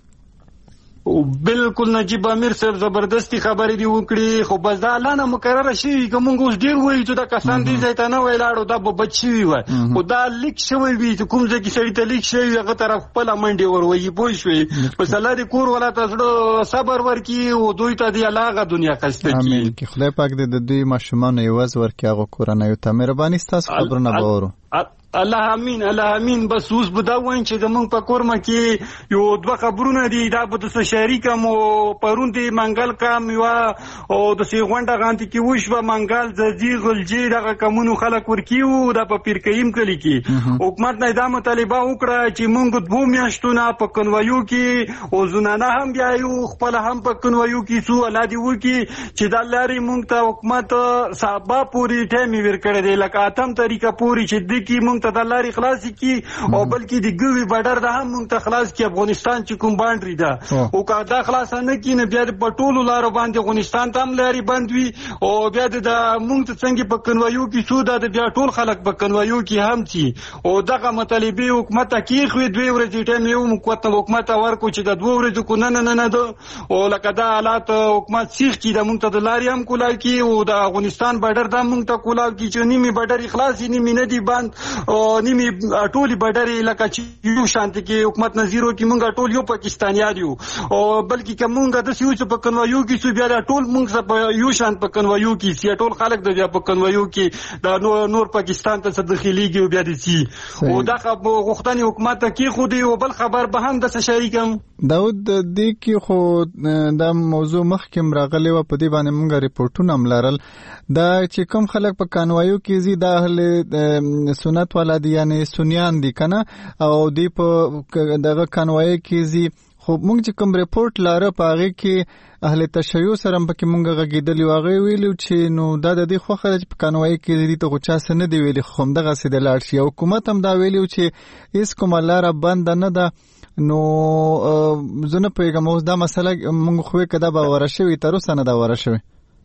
بالکل نجیب امیر صاحب زبردستی خبرې دی وکړي خو بس دا لاله مقرره شي کوم اوس ډیر وایي چې دا کسان دي زیتانه ویلاړو دا به بچي وي خو دا لیک شوی وي چې کوم ځکه سړی ته لیک شوی هغه طرف خپل منډي وروي پوه شوي بس الله دې کور ولا تاسو صبر ورکي او دوی ته دی الله غا دنیا خسته کی. امين کی خدای پاک دې د دوی ماشومان یوز ورکي هغه کورنۍ ته مهرباني تاسو خبرونه باورو. الله امين بس اوس به دا وایي چې زمونږ په کورمه کې یو دوه خبرونه دي دا به د شریکم او پرون دی منګل کام یو او د سی غونډه غانتی کې وشو منګل زدي غلجی دغه کومونو خلک ورکیو د په پیرکیم کلی کې حکومت نه دا مطالبه وکړه چې مونږ دوه میاشتونه په کنوایو کې او زنانه هم بیا یو خپل هم په کنوایو کې سو اولادي وکي چې د لاري مونږ ته حکومت صاحب پوری ټیمي ورکړه دی لکه اتم طریقه پوری چې د کی مونږ ته د لاري خلاص کی او بلکې د ګوي بارډر د هم مونږ ته خلاص کی افغانستان چې کوم باندې ده او که دا خلاص نه کینه بیا په ټولو لارو باندې افغانستان ته هم لاري بندوي او بیا د مونږ ته څنګه په کنوایو کې سو د بیا ټول خلک په کنوایو کې هم تي او دغه مطالبه حکومت کې خو دوی ورځې ټیم یو حکومت ورکو چې د دوه ورځې کو نه ده او لکه دا حالات حکومت سیخ کی د مونږ ته د لاري هم کولا کی او د افغانستان بارډر د مونږ ته کولا کی چې نیمه بارډر اخلاص نیمه نه دی بند او نیمه ټولي بډرې لکه چې یو شانتي کې حکومت نظیرو کې مونږ ټول یو پاکستانیان یو او بلکې کومګه د سیو په کنوایو کې سو بیا ټول مونږ په یو شان په کنوایو کې سی ټول خلک د بیا په کنوایو کې د نور پاکستان ته داخليږي بیا دي سی او دا غوښتنې حکومت کې خو دی او بل خبر به هم د شریکم داود د کې خو دا موضوع مخکې راغلی و په دې باندې مونږ ریپورتونه ملارل دا چې کوم خلک په کانوایو کې زی د اهل سنت والا دي یعنی سنیان دي کنه او دی په دغه کانوایو کې زی خو مونږ چې کوم ریپورت لاره پاغه کې اهل تشیع سره پکې مونږ غږیدلی واغې ویلو چې نو دا د دې خو خلک په کانوایي کې دي ته غوچا سن دی ویلي خو هم دغه سید لاړ شي حکومت هم دا ویلو چې هیڅ کوم لاره بند نه ده نو زنه پیغام اوس دا مسله مونږ خو کدا به ورشوي تر اوسه نه دا ورشوي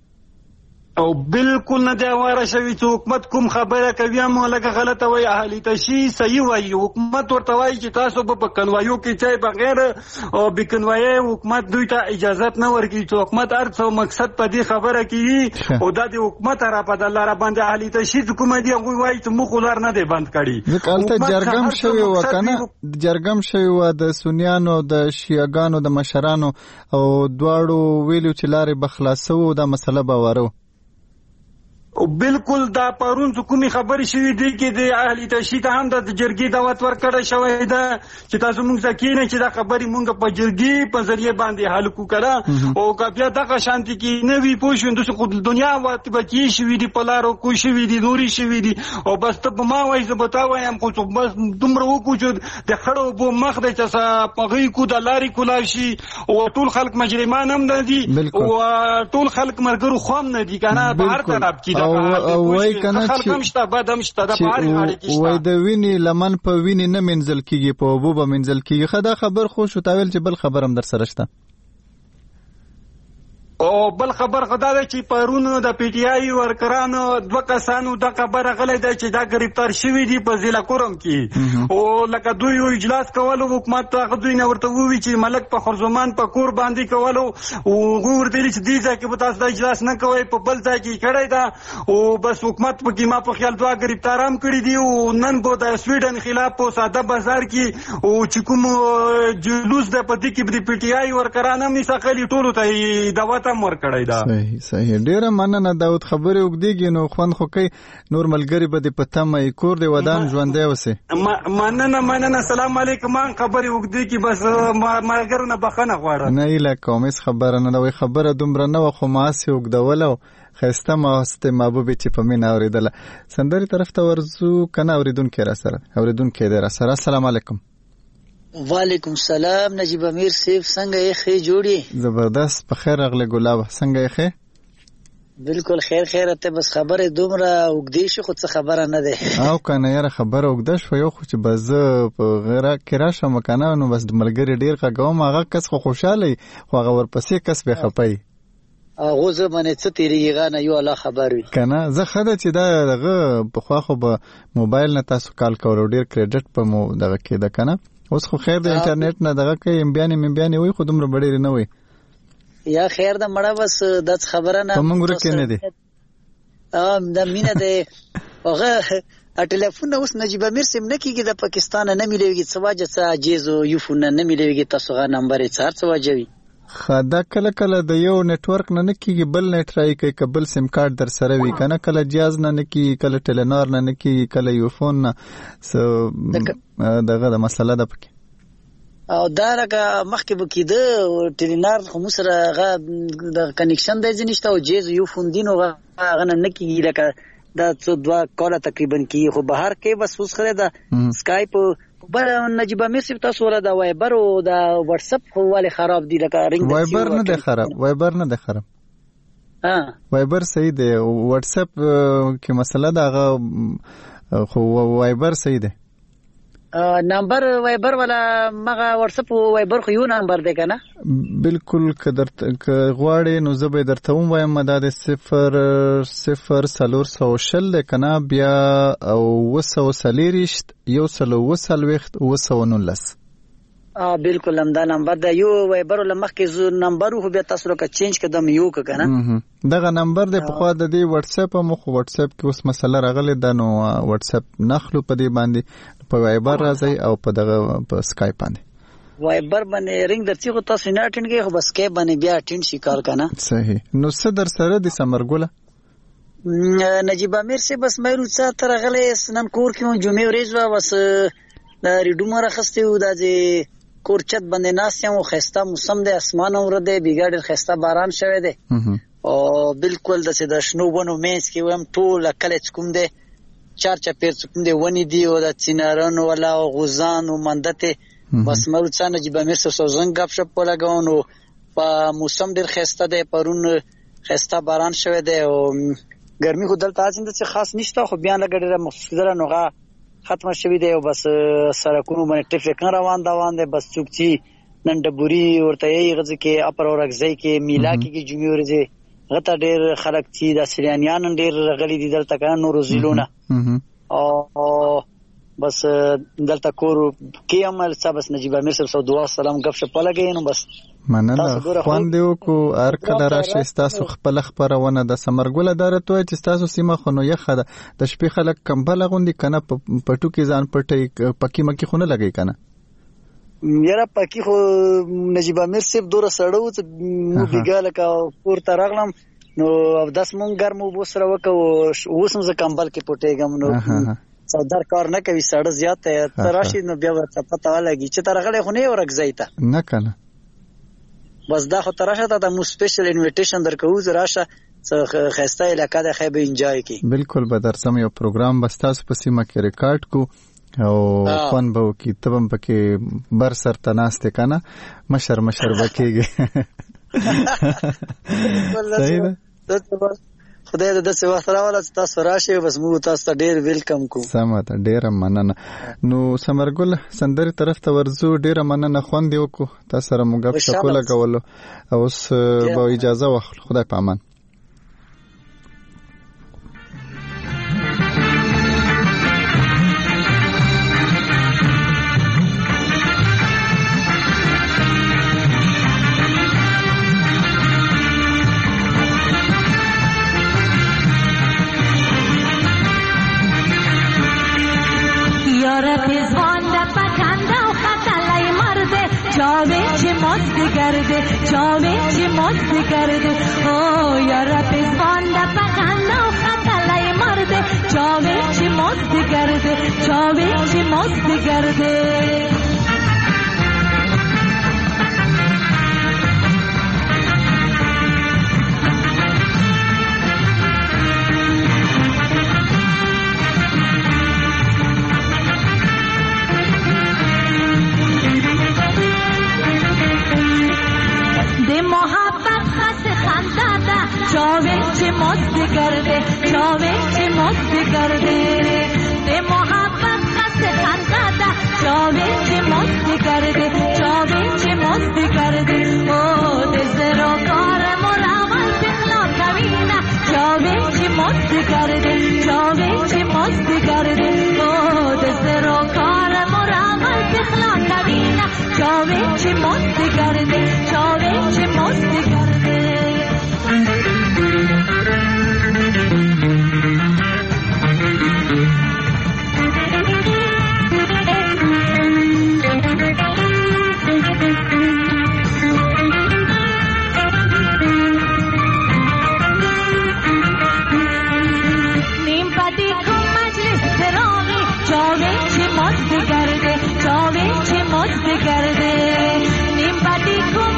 او بالکل نه دی واره شوی چې حکومت کوم خبره کوي هم لکه غلطه وای اهلی تشی صحیح وای حکومت ورته وای چې تاسو په کنوایو کې چای بغیر او بکنوایي حکومت دوی ته اجازه نه ورکړي چې حکومت ارڅو مقصد په دې خبره کوي او د حکومت را په الله را باندې اهلی تشی کوم دی وای چې مخ ولر نه دی بند کړي ځکه جرګم شوی وکنه جرګم شوی و د سنیانو د شیعاګانو د مشرانو او دواړو ویلو چې لارې بخلاصو دا مسله باورو او بالکل دا پرون کومي خبرې شوې دي کې د اهلی تشیع ته هم د جرګې دعوت ورکړه شوې ده چې تاسو موږ ځکینه چې دا خبرې موږ په جرګې په ذریعہ باندې حل وکړه او کبیا دغه شانتي کې نوې پوښتنه د خو دنیا واته بچی شوې دي په لارو کو شوې دي نوري شوې دي او بس ته ما وایي زبتا وایم خو بس دومره وکوجود د خړو بو مخ د چا په غي کو د لاري کولا شي او ټول خلک مجرمان هم نه دي او ټول خلک مرګرو خوام نه دي کنه په هر طرف کې او وای کنه چې بدمشته د پاره غاړي کې وای د ویني لمن په ویني نه منزل کیږي په ابو به منزل کیږي خدا خبر خو شو تاویل چې بل خبر هم در سره شته او بل خبر خدا ده چې پرونو د پی ټی آی ورکرانو دوه کسانو د خبره غلې ده چې دا گرفتار شوی دي په ضلع کورم کې او لکه دوی یو اجلاس کولو حکومت هغه دوی نه ورته وی چې ملک په خرزمان په کور باندې کولو او ورته چې دې ځکه په تاسو د اجلاس نه کوي په بل ځای کې کړی دا او بس حکومت په کې ما په خیال دوه گرفتارام کړی دي او نن به د سویډن خلاف په ساده بازار کې او چې کوم جلوس د پدې کې د پی ټی آی ورکرانو میساقلی ټولو ته دعوت مر کړی دا صحیح ډیره مننه داود خبره وګدیږي نو خوند خو کوي نور ملګری به د پتمه کور دی ودان ژوندې وسه مننه سلام علیکم man خبره وګدیږي بس ملګرو نه بخنه غواړم نه اله کومس خبره نه دوی خبره دومره نه خو ماسي وګدولو خسته ماسته محبوب چې په مين اوریدله سندري طرف ته ورزو کنه اوریدونکو را سره اوریدونکو در سره السلام علیکم وعلیکم السلام نجیب امیر صاحب څنګه یې خې جوړي زبردست په خیر اغله ګلاب څنګه یې خې بالکل خیر ته بس خبره دومره وګدې شو خو څه خبره نه ده او کنه یاره خبره وګد شو یو خو چې بز په غیره کرا شو مکنه نو بس د ملګری ډیر غوم هغه کس خو خوشاله خو هغه ورپسې کس به خپای هغه زه باندې څه تیریږي نه یو الله خبر وي کنه زه خدای چې دا دغه په خو خو په موبایل نه تاسو کال کولو ډیر کریډټ په مو دغه کې ده کنه اوس خو خیر د انټرنیټ نه دغه کوي امبیانې وي خو دومره بډېر نه وي یا خیر د مړه بس د خبره نه په موږ کې نه دي د مینه ده هغه ټلیفون اوس نجیب امیر سیم نه کیږي د پاکستان نه مليږي سواجه څه عجیزو یو فون نه مليږي تاسو غا نمبر یې څار څه واجوي خدا کله کله د یو نتورک نه کیږي بل نت راي کوي قبل سیم کارت در سره وي کنه کله جهاز نه کیږي کله ټلنار نه کیږي کله یو فون نه دغه د مسله ده پکې او دا لکه مخکې بکیده ټلنار خو سره غا د کنیکشن د ځنيشته او جهاز یو فون دینو غا نه کیږي لکه دا څو دوا کوله تقریبا کیږي خو بهر کې بس اوس خره دا اسکایپ بر نجیب امیر صاحب تاسو ولا دا وایبر او دا واتس اپ خو والے خراب دي لکه رنګ وایبر نه ده خراب ها وایبر صحیح دی واتس اپ کې مسله دا خو وایبر صحیح دی نمبر وایبر ولا مغه واتس اپ وایبر خو یو نمبر دی کنه بالکل که غواړې نو زه به درته وایم مدد 00 دی کنه بیا او 240 119 بالکل همدا نمبر د یو وایبر لمخ کې نمبر خو بیا تاسو لکه چینج کدم یو کنه دغه نمبر د په خوا د دې واتس اپ مخ واتس اپ کې اوس مسله راغله د نو واتس اپ نخلو په دې باندې په وایبر راځي او په دغه په اسکایپ باندې وایبر باندې رنګ درڅ خو تاسو نه اټینډ کې خو بس کې باندې بیا اټینډ شي کار کنه صحیح نو صدر سره د سمرګله نجیب امیر سے بس مې روڅه تر غلې سنن کور کې جمعې ورځ وا بس د ریډو مره خسته و د کور چت باندې ناس یم خسته موسم د اسمان اور دی بیګاډ خسته باران شوه دی او بالکل د شنو ونو مینس کې وم ټول کله کوم دی چار چپیر کوم دی ونی دی او د چینارانو ولا غوزان او مندته بس مې نجیب امیر سره زنګ غب شپ لګاونو په موسم ډیر خسته دی پرون خسته باران شوه دی او ګرمي خو دلته څنګه خاص نشته خو بیان لګړه مفصله نوغه ختم شوی دی او بس سرکونو باندې ټریفیک روان دی بس څوک چې نن ډبوري ورته یې غځ کې اپر اورګزای کې میلا کې جمعې ورځې غته ډېر خلک چې د سریانیان ډېر غلي دي دلته کنه نور زیلونه او بس دلته کور کې عمل څه بس نجیب امیر سره دعا سلام غف شپ لګي نو بس مننه خوان دیو کو ار کله راشه تاسو خپل خبرونه د سمرګل دارته چې تاسو سیمه خونو یخه د شپې خلک کمبل غوندي کنه پټو کې ځان پټي پکی مکی خونه لګي کنه یاره پکی خو نجیب امیر سیب دوره سړو چې مو بیګاله کا پور ترغلم نو 10 مونږ ګرمو بوسره وکاو اوسم ز کمبل کې پټېګم نو صدر کار نه کوي سړ زیات تراشي نو بیا ورته پته ولګي چې ترغله خو نه ورګزای ته نه کنه بس دا خو تراشه ته مو سپیشل انویټیشن درکو زراشه څه خسته علاقه ده خیب انجوای کی بالکل به درسم یو پروګرام بس تاسو په سیمه کې ریکارډ کو او فن به کی تبم پکې بر سر تناسته کنه مشر بکیږي صحیح ده خدای دې د څه وخت راولا تاسو راشي بس مو تاسو ډیر ویلکم کو سمه ډیر مننه نو سمرګل سندري طرف ته ورزو ډیر مننه خوان دی وکړو تاسو سره موږ په کوله غولو اوس به اجازه واخلو خدای په امان مست کرده او یارا پسوان دا پکاندا و خطلای مرده چاوی چی مست کرده چاوی چی مست کرده چاوی مست کرده چاوی مست کرده به محبت قصد خنداده چاوی مست کرده چاوی مست کرده او دزر و کار مراول تخلا کوینه چاوی مست کرده چاوی مست کرده او دزر و کار مراول تخلا کوینه چاوی مست کرده چاوی مست کرده چاوی چی مست کرده نیم پتی کو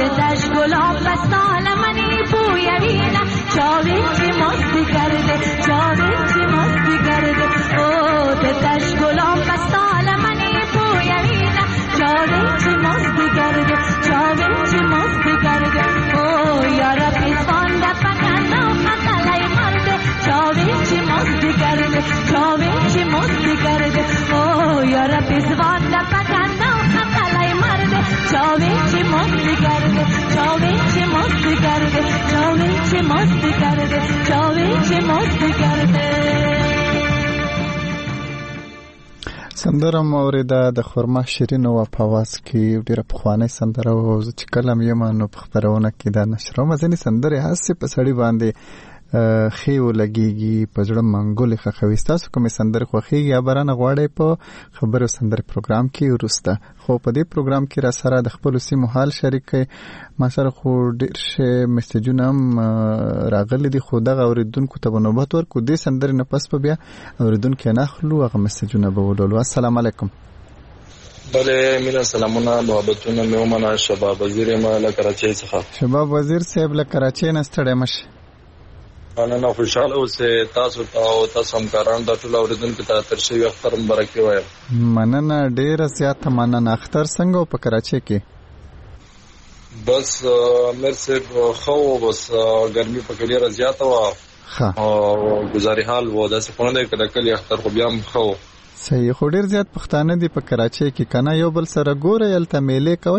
دلش گلاب بستان منی بویوینا چاوی چی مستی کرده چاوی چی مستی کرده او دلش گلاب بستان منی بویوینا چاوی چی مستی کرده چاوی چی مستی کرده او یارا پیسان دا پکانا خطلای مرده چاوی چی مستی کرده چاوی چی مستی کرده او یارا پیسان دا پکانا خطلای مرده چاوی چی مستی کرده چاوی چی مستی کرده چاوی چی مستی کرده چاوی چی مستی کرده سندره موریده د خرما شیرین او په आवाज کې ډیره پخوانۍ سندره او چې کلم یم نو په خبرونه کې دا نشره مزنی سندره هسه په سړی باندې خیو لګيږي په ځړم منګول خوي تاسو کومه سندره خوخي یا برانه غواړي په خبرو سندره پروګرام کې ورسته خو په دې پروګرام کې را سره د خپل سیمو حال شریک ما سره خو ډیر شه میسجونه هم راغلي دي خو دغه اوریدونکو ته نوبت ورکو دې سندره نه پس په بیا اوریدونکو نه خلو هغه میسجونه به ولولو. السلام علیکم. بله مینا سلامونه محبتونه میومنه شباب وزیر ما له کراچۍ څخه. شباب وزیر صاحب له کراچۍ نه ستړی مشه. انا خوشاله اوسه تاسو او تاسو همکاران د ټول اوریدونکو ته تر شي اختر مبارکي وایم. مننه ډیره زیاته مننه. اختر څنګه په کراچۍ کې؟ بس مرسه خو بس ګرمي په کې ډیره زیاته و. ها او گزاري حال و د څه په نه کړه کلی اختر خو بیا خو صحیح. خو ډیر زیات پښتانه دي په کراچۍ کې کنه یو بل سره ګوره یلته میلې کوي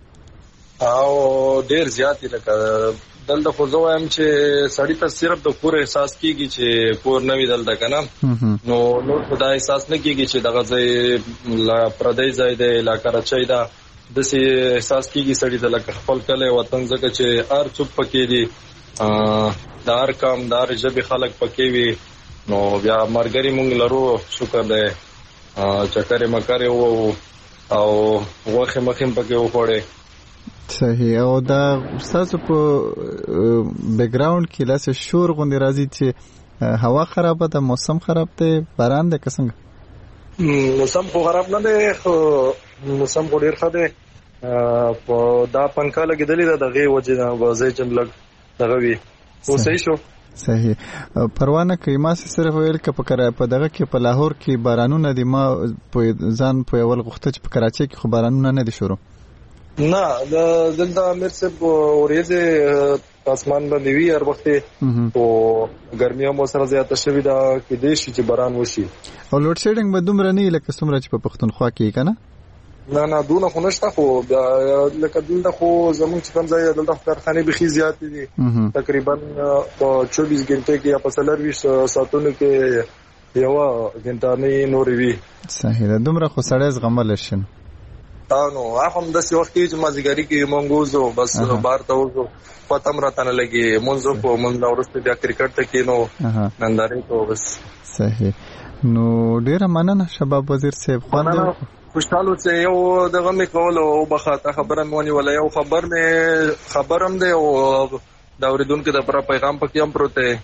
او ډیر زیات لکه دلته خو زه وایم چې سړی ته صرف د کور احساس کیږي چې کور نوی دلته کنه نو خدای احساس نه کیږي چې دغه ځای لا پردی ځای دی لا کراچۍ دا د سي احساس کیږي سړی د لکه خپل کله وطن ځکه چې هر څوک پکې دي دار کام دار جبې خلک پکې وي نو بیا مرګري مونږ لرو شکر دی چکرې مکرې او غوښه مخیم پکې وخوړې. صحیح. او دا تاسو په بیک گراوند کې لاس شور غوندي راځي چې هوا خرابه ده موسم خراب دی باران دی څنګه؟ موسم خو خراب نه دی موسم خو ډیر ښه دی په دا پنکا لګیدلې ده دغه وجه نه وځي چې لګ دغه وی او صحیح شو. صحیح. پروانه کې ما صرف ویل ک په دغه کې په لاهور کې بارانونه دي ما په ځان په اول غوښته چې په کراچۍ کې خو بارانونه نه دي شروع. نه دلته امیر صاحب ورېځه اسمان باندې وی هر وخت او ګرمي هم سره زیاته شوې ده کې د شي چې باران وشي او لوډ شیډینګ به دومره نه لکه څومره چې په پښتونخوا کې کنه. نه دونه خو نشته خو لکه دلته خو زموږ چې کوم ځای دلته کارخانه بخي زیات دي تقریبا په 24 غنټه کې یا په 24 ساعتونو کې یو غنټه نه نورې وي. صحیح ده. دومره خو سړی زغمل شي نو هغه هم د څه وخت چې مازیګری کې مونږ بس بار ته وځو پته مرته نه لګي مونږ په مونږ اورسته بیا کرکټ ته کینو نندارې ته بس. صحیح. نو ډیره مننه شباب وزیر صاحب خوانده خوشاله چې یو دغه مې کول او بخاطه خبره مونږ ولا یو خبرم دی او دا اوریدونکو د پر پیغام پکې هم پروته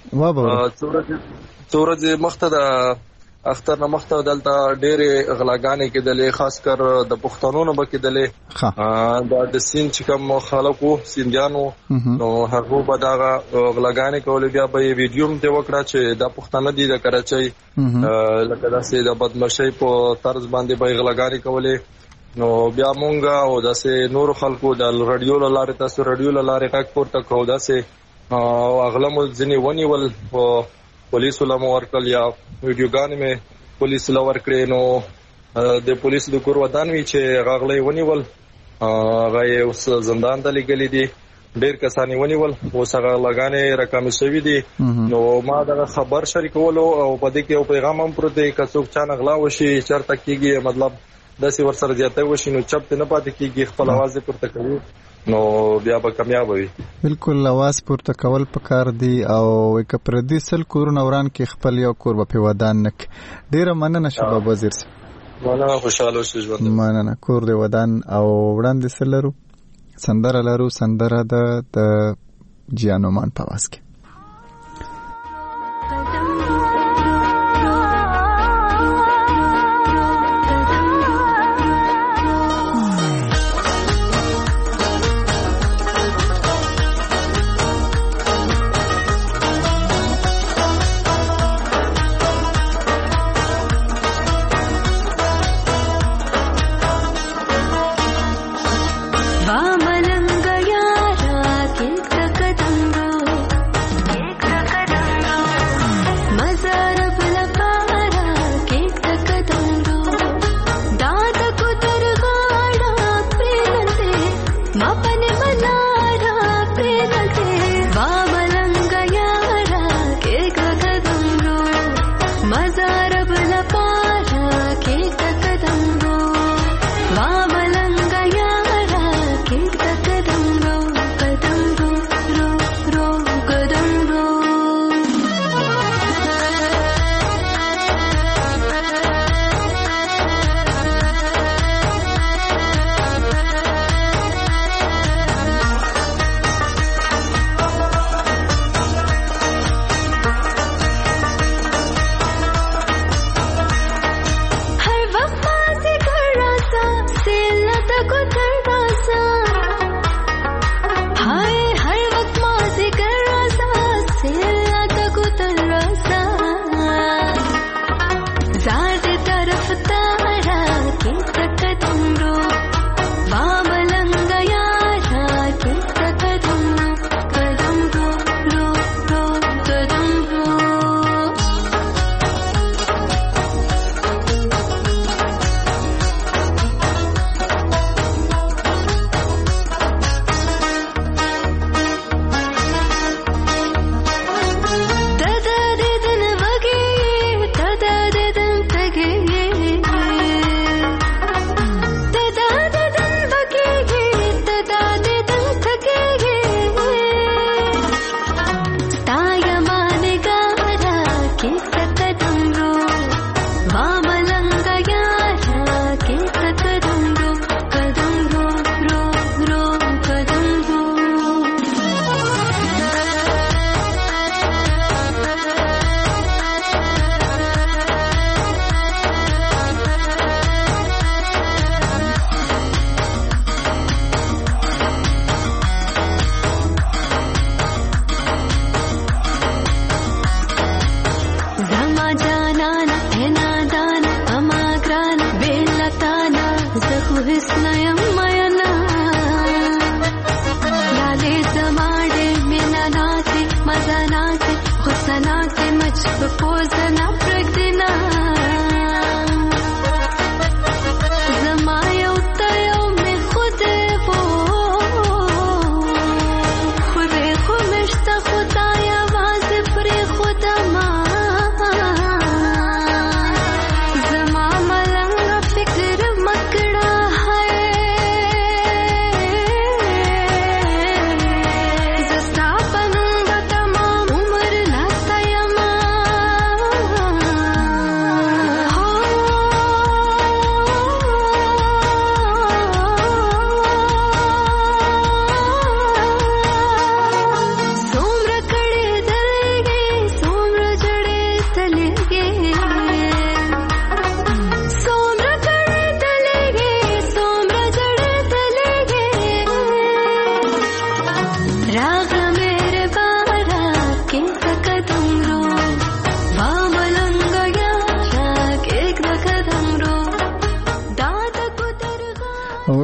څورځ مخته د اختر نه مخته دلته ډېرې غلاګانې کېدلې خاص کر د پښتنو نه بکېدلې دا د سین چې کوم خلکو سیندیانو نو هغه به دا غلاګانې کولې بیا به ویډیو ته وکړه چې دا پښتانه دي د کراچۍ لکه داسې د بدمعشۍ په طرز باندې به غلاګانې کولې نو بیا مونږ او داسې نور خلکو د رادیو لاره تاسو رادیو لاره غږ پورته کوو داسې اغلم ځنی ونیول پولیسو لمو ورکل یا ویډیوګانې مې پولیسو لور کړې نو د پولیسو د کور ودان وی چې غاغلې ونیول هغه اوس زندان ته لګلې دي ډېر کسانې ونیول اوس هغه لګانې رقم شوی دي نو ما دا خبر شریکولو او په دې کې یو پیغام هم پروت دی که څوک چا نغلا وشي چرته کېږي مطلب داسې ورسره زیاته وشي نو چپ نه پاتې کېږي خپل आवाज پورته کوي نو بیا به کامیاب وي. بالکل आवाज پورته کول پکار دی او که پردي سل کورونه وران کې خپل یو کور په ودان نک. ډیره مننه شباب وزیر مننه خوشاله اوسئ ژوند مننه. کور دی ودان او وړاندې سلرو سندره لرو سندره د جیانومان په واس کې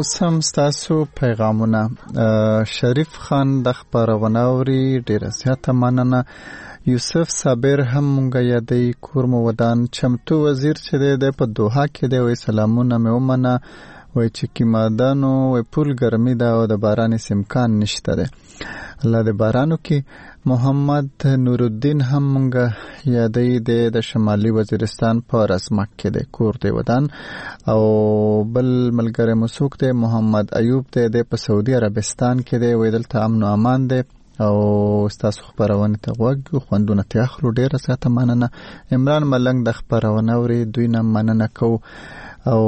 اوس هم ستاسو پیغامونه. شریف خان د خبرونه اوري، ډیره زیاته مننه. یوسف صابر هم مونږه یادی کور مو ودان. چمتو وزیر چې د په دوحه کې دی، وی سلامونه مې ومنه، وی چې کیمادانو وی پول ګرمي ده او د باران امکان نشته ده. الله د بارانو کې. محمد نورالدین هم مونږه یادی د شمالي وزیرستان په رسمک کې دی، کور دی ودان. او بل ملګری مسوک دی محمد ایوب دی، د په سعودي عربستان کې دی، وی دلته امن او امان دی او ستاسو خبرونه ته غوږ خوندونه ته اخلو. ډیره زیاته مننه. عمران ملنګ د خبرونه اوري، دوی نه مننه کو. او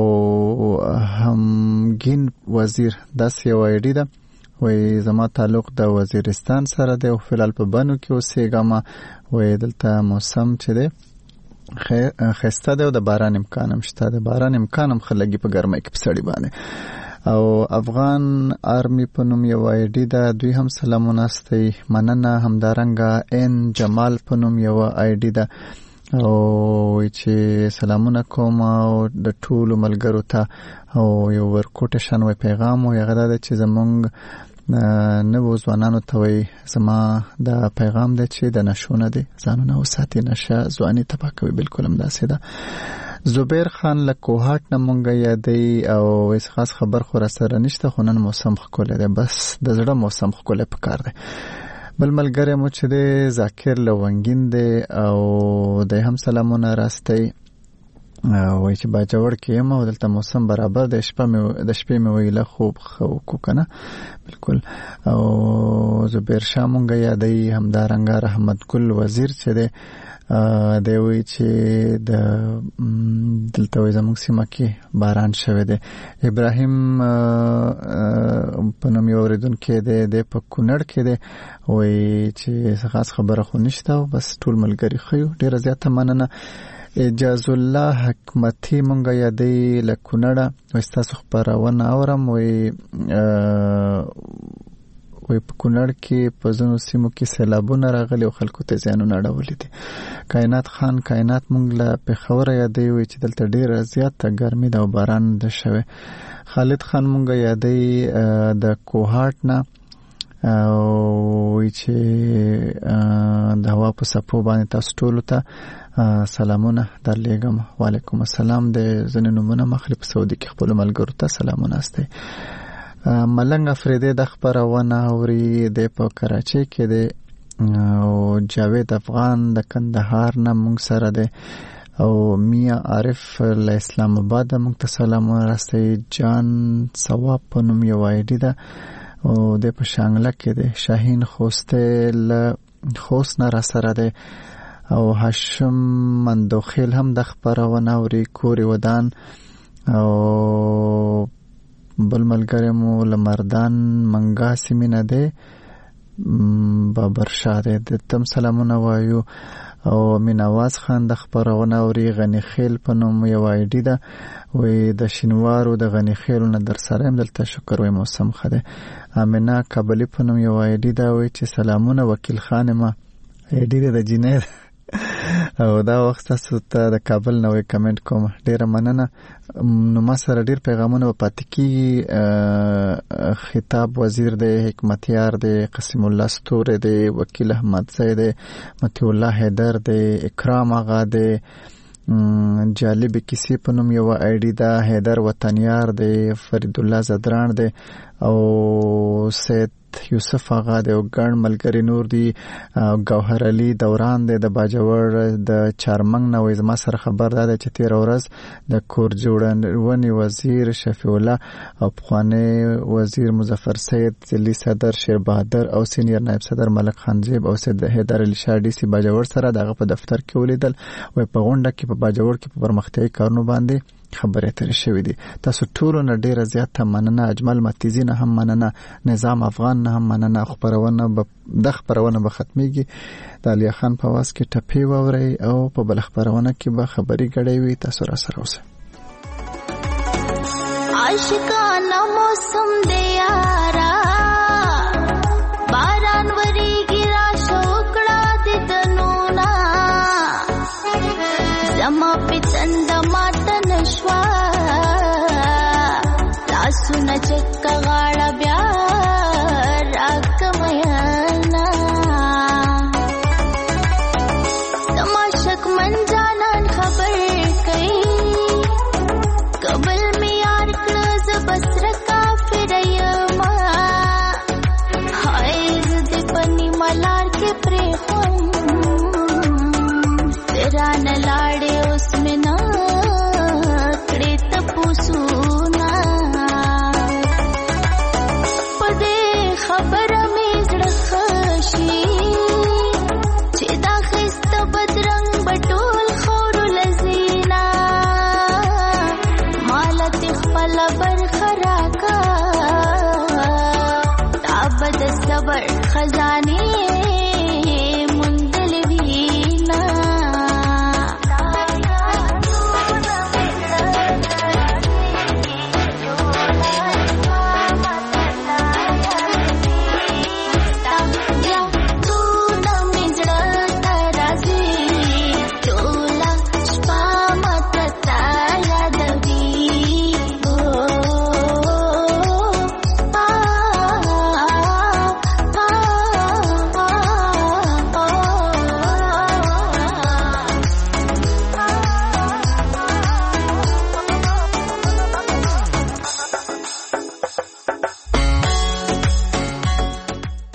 همګین وزیر داسې یو ایډي ده، وی زما تعلق د وزیرستان سره دی او فلال په بانو کې اوسېږم. وی دلته موسم چې دی خسته دی او د باران امکان هم شته، د باران امکان هم خلګي په ګرمۍ کې په سړی باندې. او افغان آرمی په نوم یو ایډي ده، دوی هم سلامونه استي مننه. همدارنګه ان جمال په نوم یو ایډي ده او چې سلامونه کوم او د ټولو ملګرو ته. او یو ورکوټیشن و پیغام او هغه ده چې زمونږ نو ځوانانو ته وي زما د پیغام ده چې د نشونه دي ځانونه وساتي، نشه ځواني تباہ کوي. بالکل هم داسې ده. زبیر خان له کوهاټ نه مونږه یادی او هیڅ خاص خبر خو را سره نشته، خو نن موسم ښکلی دی، بس د زړه موسم ښکلی پکار دی. بل ملګری مو چې دی ذاکر لونګین دی او د هم سلامونه راستي. وای چې باجوړ کې یم او دلته موسم برابر د شپې مې ویله خوب خو کو کنه. بالکل. او زبیر شاه مونږه یادی. همدارنګه رحمت ګل وزیر چې دی دی وی چې د دلته وي زموږ سیمه کې باران شوی دی. ابراهیم په نوم یو اوریدونکی دی، د په کونړ کې دی، وی چې خاص خبره خو نشته، بس ټول ملګري خو ډیره زیاته مننه. اجاز الله حکمتي مونږه یادی له کونړه، وی ستاسو خبرونه اورم. وی په کونړ کې په ځینو سیمو کې سیلابونه راغلي او خلکو ته زیانونه اړولي دي. کائنات خان کائنات مونږ له پېښور یادی، وی چې دلته ډیره زیاته ګرمي ده او باران ده شوی. خالد خان مونږه یادی د کوهاټ نه، وی چې د هوا په سپو باندې تاسو ټولو ته سلامونه درلیږم. وعلیکم السلام. د ځینې نومونه مخلي په سعودي کې خپلو ملګرو ته سلامونه استئ. ملنګ افریدی د خبرونه اوري، د په کراچۍ کې دی. او جاوید افغان د کندهار نه مونږ سره دی. او میا عارف له اسلام آباد مونږ ته سلامونه راستئ. جان ثواب په نوم یو ایډي ده او د په شانګله کې دی. شاهین خوسته له خوست نه را سره دی. او هاشم مندوخیل هم د خبرونه اوري، کوري ودان. او بل ملګری مو لمردان منګا سیمینه دی، بابر شاه دی، د تم سلامونه وایو. او میناواز خان د خبرونه اوري. غنی خیل په نوم یو ایډي ده، وی د شینوارو د غنی خیلو نه در سره هم دلته شکر وی موسم خده. امینه کابلی په نوم یو ایډي ده، وی چې سلامونه وکیل خانمه ایډي ده د جنید. او دا وخت تاسو ته د کابل نوې کمنټ کوم، ډیره مننه. نو ما سره ډیر پیغامونه په پاتې کې. خطاب وزیر دی، حکمتیار دی، قسم الله ستوره دی، وکیل احمد زید دی، متی الله حیدر دی، اکرام آغا دی، جالب کیسې په نوم یو ایډي ده، حیدر وطنیار دی، فرید الله زدران دی، او سید یوسف آغا دی، او ګڼ ملګری نور دی. ګوهر علي دوران دی د باجوړ د چارمنګ نه. وایي زما سره خبر ده چې تېره ورځ د کور جوړونې وزیر شفیع الله او پخوانی وزیر مظفر سید، ځلي صدر شیر بهادر او سینیر نائب صدر ملک خانجیب او سید حیدر علي شاه ډي سي باجوړ سره دغه په دفتر کې ولیدل. وایي په غونډه کې په باجوړ کې په پرمختیایي کارونو باندې خبرې اترې شوې دي. تاسو ټولو نه ډیره زیاته مننه. اجمل متیزی نه هم مننه. نظام افغان نه هم مننه. خبرونه به ختميږي. د علي خان په واس کې ټپي ووري او په بل خبرونه کې به خبري غړې وي. تاسو را سره اوسئ. عاشقانه موسم دی یارا، باران وریږي را شوکړه د دنونا، زما پتند ماته نشوا، لاسونه के प्रेम तेरा न लाड़े उसमें ना कड़े तपुसूना पदे खबर में जड़खशी चिदा खिस्त बदरंग बटोल खौर लजीना मालत खपल बरखरा का ताबद सबर खजाने